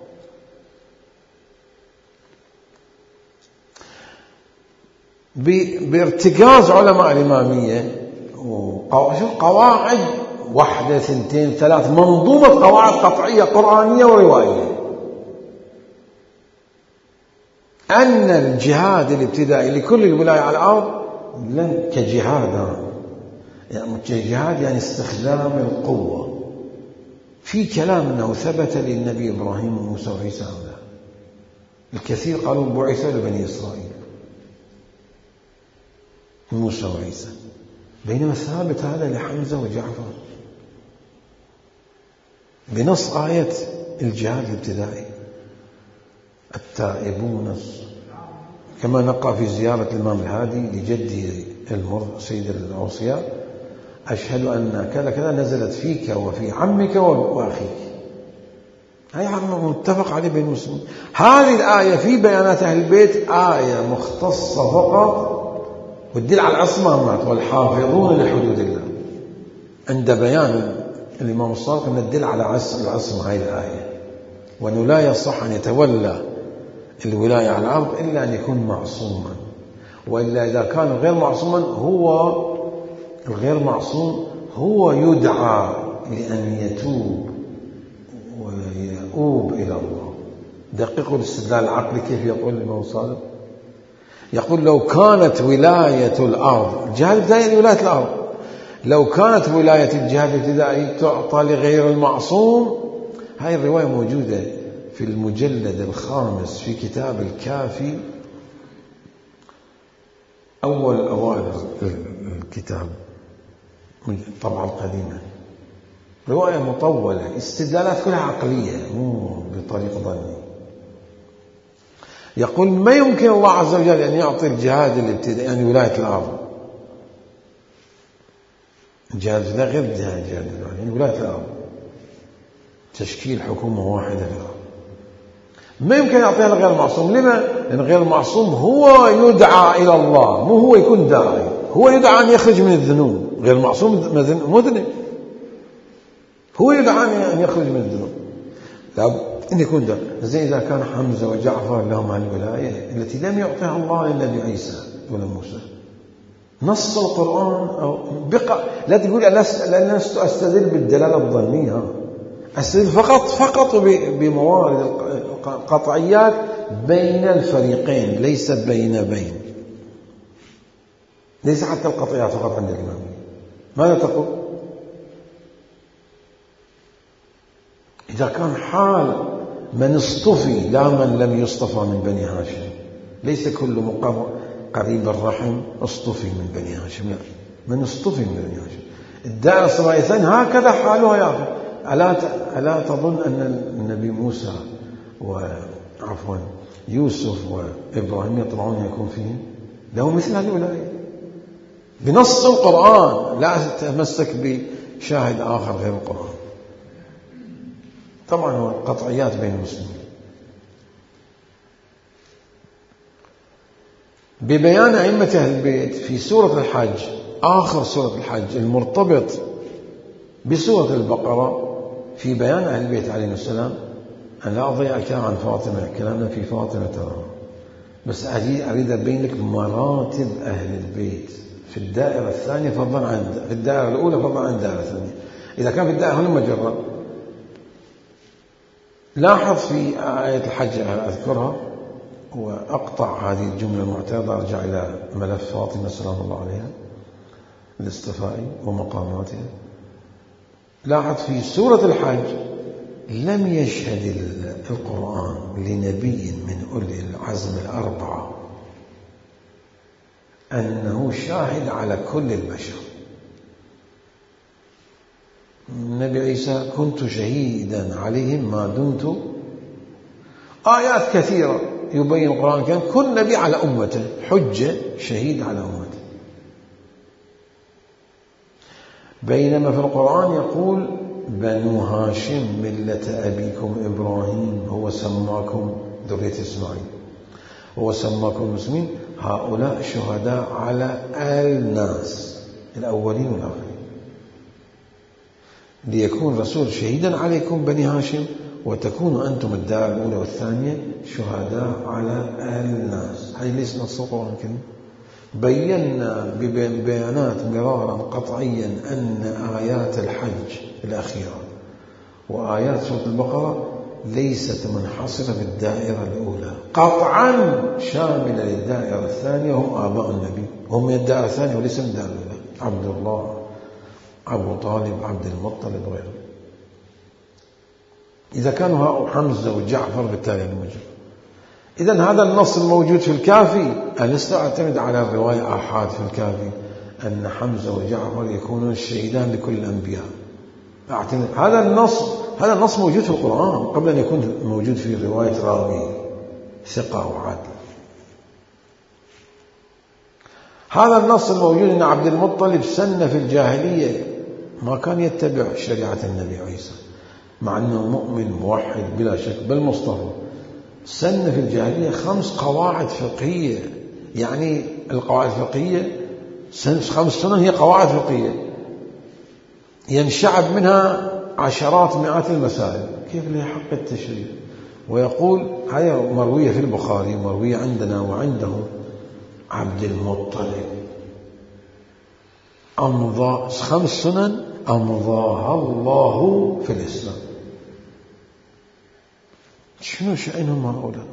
بارتكاز علماء الإمامية قواعد واحدة ثنتين ثلاث، منظومة قواعد قطعية قرآنية ورواية، أن الجهاد الابتدائي لكل الولاية على الأرض لن كجهاد يعني جهاد يعني استخدام القوة. في كلام أنه ثبت للنبي إبراهيم وموسى وعيسى هؤلاء، الكثير قالوا بعث لبني إسرائيل موسى وعيسى، بينما ثابت هذا لحمزة وجعفر بنص آية الجهاد الابتدائي: التائبون، كما نقرأ في زيارة الإمام الهادي لجده سيد الأوصياء: أشهد أن كذا كذا نزلت فيك وفي عمك وأخيك. هي متفق عليه بين المسلمين. هذه الآية في بيانات أهل البيت آية مختصة فقط وتدل على العصمة والحافظون لحدود الله. عند بيان الإمام الصادق أن تدل على العصمة هذه الآية، وأنه لا يصح أن يتولى الولاية على الأرض إلا أن يكون معصوما، وإلا إذا كان غير معصوما الغير معصوم هو يدعى لأن يتوب ويؤوب إلى الله. دققوا الاستدلال العقلي كيف يقول الإمام الصادق. يقول: لو كانت ولاية الأرض، الجهاد الابتدائي ولاية الأرض، لو كانت ولاية الجهاد الابتدائي تعطى لغير المعصوم. هاي الرواية موجودة في المجلد الخامس في كتاب الكافي، أوائل الكتاب من الطبعة القديمة. رواية مطولة، استدلالات كلها عقلية مو بطريق ظني. يقول: ما يمكن الله عز وجل أن يعطي الجهاد الابتدائي يعني ولاية الأرض. الجهاد لا غير الجهاد يعني ولاية الأرض، تشكيل حكومة واحدة في الأرض. ما يمكن يعطيها لغير المعصوم. لما؟ لأن غير المعصوم هو يدعى إلى الله، مو هو يكون داعي، هو يدعى أن يخرج من الذنوب. غير المعصوم مذنب، هو يدعى أن يخرج من الذنوب، لا أن يكون داعي. زي إذا كان حمزة وجعفر لهم الولاية التي لم يعطيها الله للنبي عيسى ولا موسى. نص القرآن لا تقول أنا لست أستدل بالدلالة الظنية، أستدل فقط بموارد قطعيات بين الفريقين، ليست بين ليس حتى القطعيات فقط عند الإمام. ماذا تقول؟ إذا كان حال من اصطفي لا من لم يصطفى من بني هاشم، ليس كل قريب الرحم اصطفي من بني هاشم، لا، من اصطفي من بني هاشم. الدائرة الصبايا هكذا حالها يا أخي. ألا تظن أن النبي موسى يوسف وإبراهيم يطمعون يكون فيهم له مثل هذه الولاية بنص القرآن، لا تتمسك بشاهد آخر غير القرآن. طبعا هو قطعيات بين المسلمين. ببيان أئمة أهل البيت في سورة الحج، آخر سورة الحج المرتبط بسورة البقرة، في بيان أهل البيت عليهم السلام. أنا لا أضيع كلام عن فاطمة، كلامنا في فاطمة ترى، بس أريد أبين لك مراتب أهل البيت في الدائرة الثانية فضلا عن في الدائرة الأولى فضلا عن الدائرة الثانية. إذا كان في الدائرة هنا مجرد، لاحظ في آية الحج أذكرها وأقطع هذه الجملة المعترضة، أرجع إلى ملف فاطمة سلام الله عليها الاصطفائي ومقاماتها. لاحظ في سورة الحج لم يشهد القرآن لنبي من أولي العزم الأربعة أنه شاهد على كل البشر. النبي عيسى: كنت شهيدا عليهم ما دمت. آيات كثيرة يبين القرآن الكريم كل نبي على أمته حجة، شهيد على أمته. بينما في القرآن يقول: بنو هاشم ملة أبيكم إبراهيم هو سماكم ذرية إسماعيل هو سماكم المسلمين. هؤلاء شهداء على الناس الأولين والآخرين، ليكون رسول شهيدا عليكم بني هاشم وتكونوا أنتم الدار الأولى والثانية شهداء على الناس. هذه ليس نص القرآن الكريم. بينا ببيانات مرارا قطعيا أن آيات الحج الأخيرة وآيات سورة البقرة ليست منحصرة في الدائرة الأولى، قطعا شاملة للدائرة الثانية، هم آباء النبي، هم من الدائرة الثانية وليس من الدائرة الأولى. عبد الله أبو طالب، عبد المطلب وغيره. إذا كانوا حمزة وجعفر بالتالي الموجود. إذن هذا النص الموجود في الكافي، ألست أعتمد على الرواية آحاد في الكافي أن حمزة وجعفر يكونون الشهيدان لكل الأنبياء. أعتمد هذا النص موجود في القرآن قبل أن يكون موجود في رواية راوي ثقة وعادل. هذا النص الموجود أن عبد المطلب سن في الجاهلية، ما كان يتبع شريعة النبي عيسى مع أنه مؤمن موحد بلا شك بل مصطفى. سن في الجاهلية 5 قواعد فقهية، يعني القواعد الفقهية 5 سنن هي قواعد فقهية ينشعب منها عشرات مئات المسائل كيف لا يحق التشريع. ويقول هذه مروية في البخاري، مروية عندنا وعنده، عبد المطلب أمضى 5 سنن أمضاها الله في الإسلام. شنو شأنهم هؤلاء؟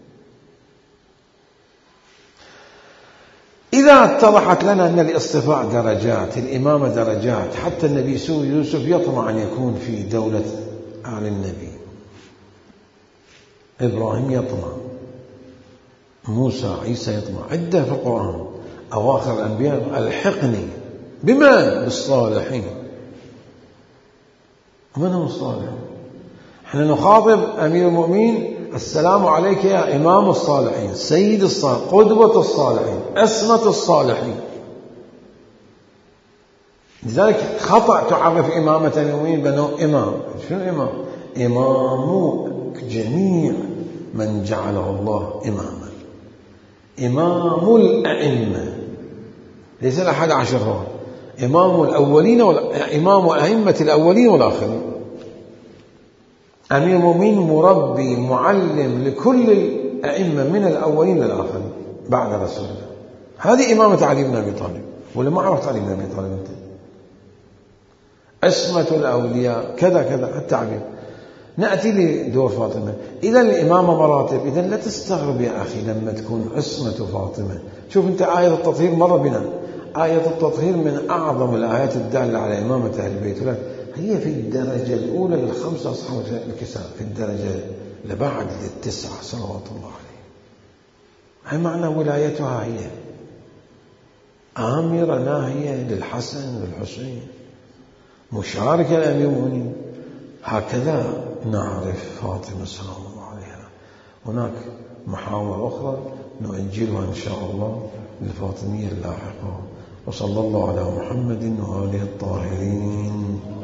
إذا اتضحت لنا أن الاصطفاء درجات، الإمامة درجات، حتى النبي يوسف يطمع أن يكون في دولة آل النبي، إبراهيم يطمع، موسى عيسى يطمع، عدة في القرآن أواخر الأنبياء ألحقني بمن؟ بالصالحين. من هم الصالحين؟ احنا نخاطب أمير المؤمنين السلام عليك يا إمام الصالحين، سيد الصالحين، قدوة الصالحين، أسمة الصالحين. لذلك خطأ تعرف إمامة المؤمنين بأنه إمام. شنو إمام؟ إمام جميع من جعله الله إماما، إمام الأئمة، ليس الأحد عشر، هو إمام الأولين إمام أئمة الأولين والآخرين. أمير المؤمنين مربي معلم لكل الأئمة من الأولين للآخرين بعد رسول الله. هذه إمامة علي بن أبي طالب. ولا ما عرفت علي بن أبي طالب أنت؟ أسمة الأولياء كذا كذا التعبير. نأتي لدور فاطمة. إذا الإمامة مراتب. إذا لا تستغرب يا أخي لما تكون عصمة فاطمة. شوف أنت آية التطهير مر بنا، آية التطهير من أعظم الآيات الدالة على إمامة أهل البيت، هي في الدرجة الأولى لل5 أصحاب الكساء، في الدرجة لبعد ال9 صلوات الله عليه. هي معنى ولايتها، هي آمرة ناهية للحسن والحسين، مشاركة لأمير المؤمنين. هكذا نعرف فاطمة سلام الله عليها. هناك محاور أخرى نؤجلها إن شاء الله للفاطمية اللاحقة. وصلى الله على محمد وآله الطاهرين.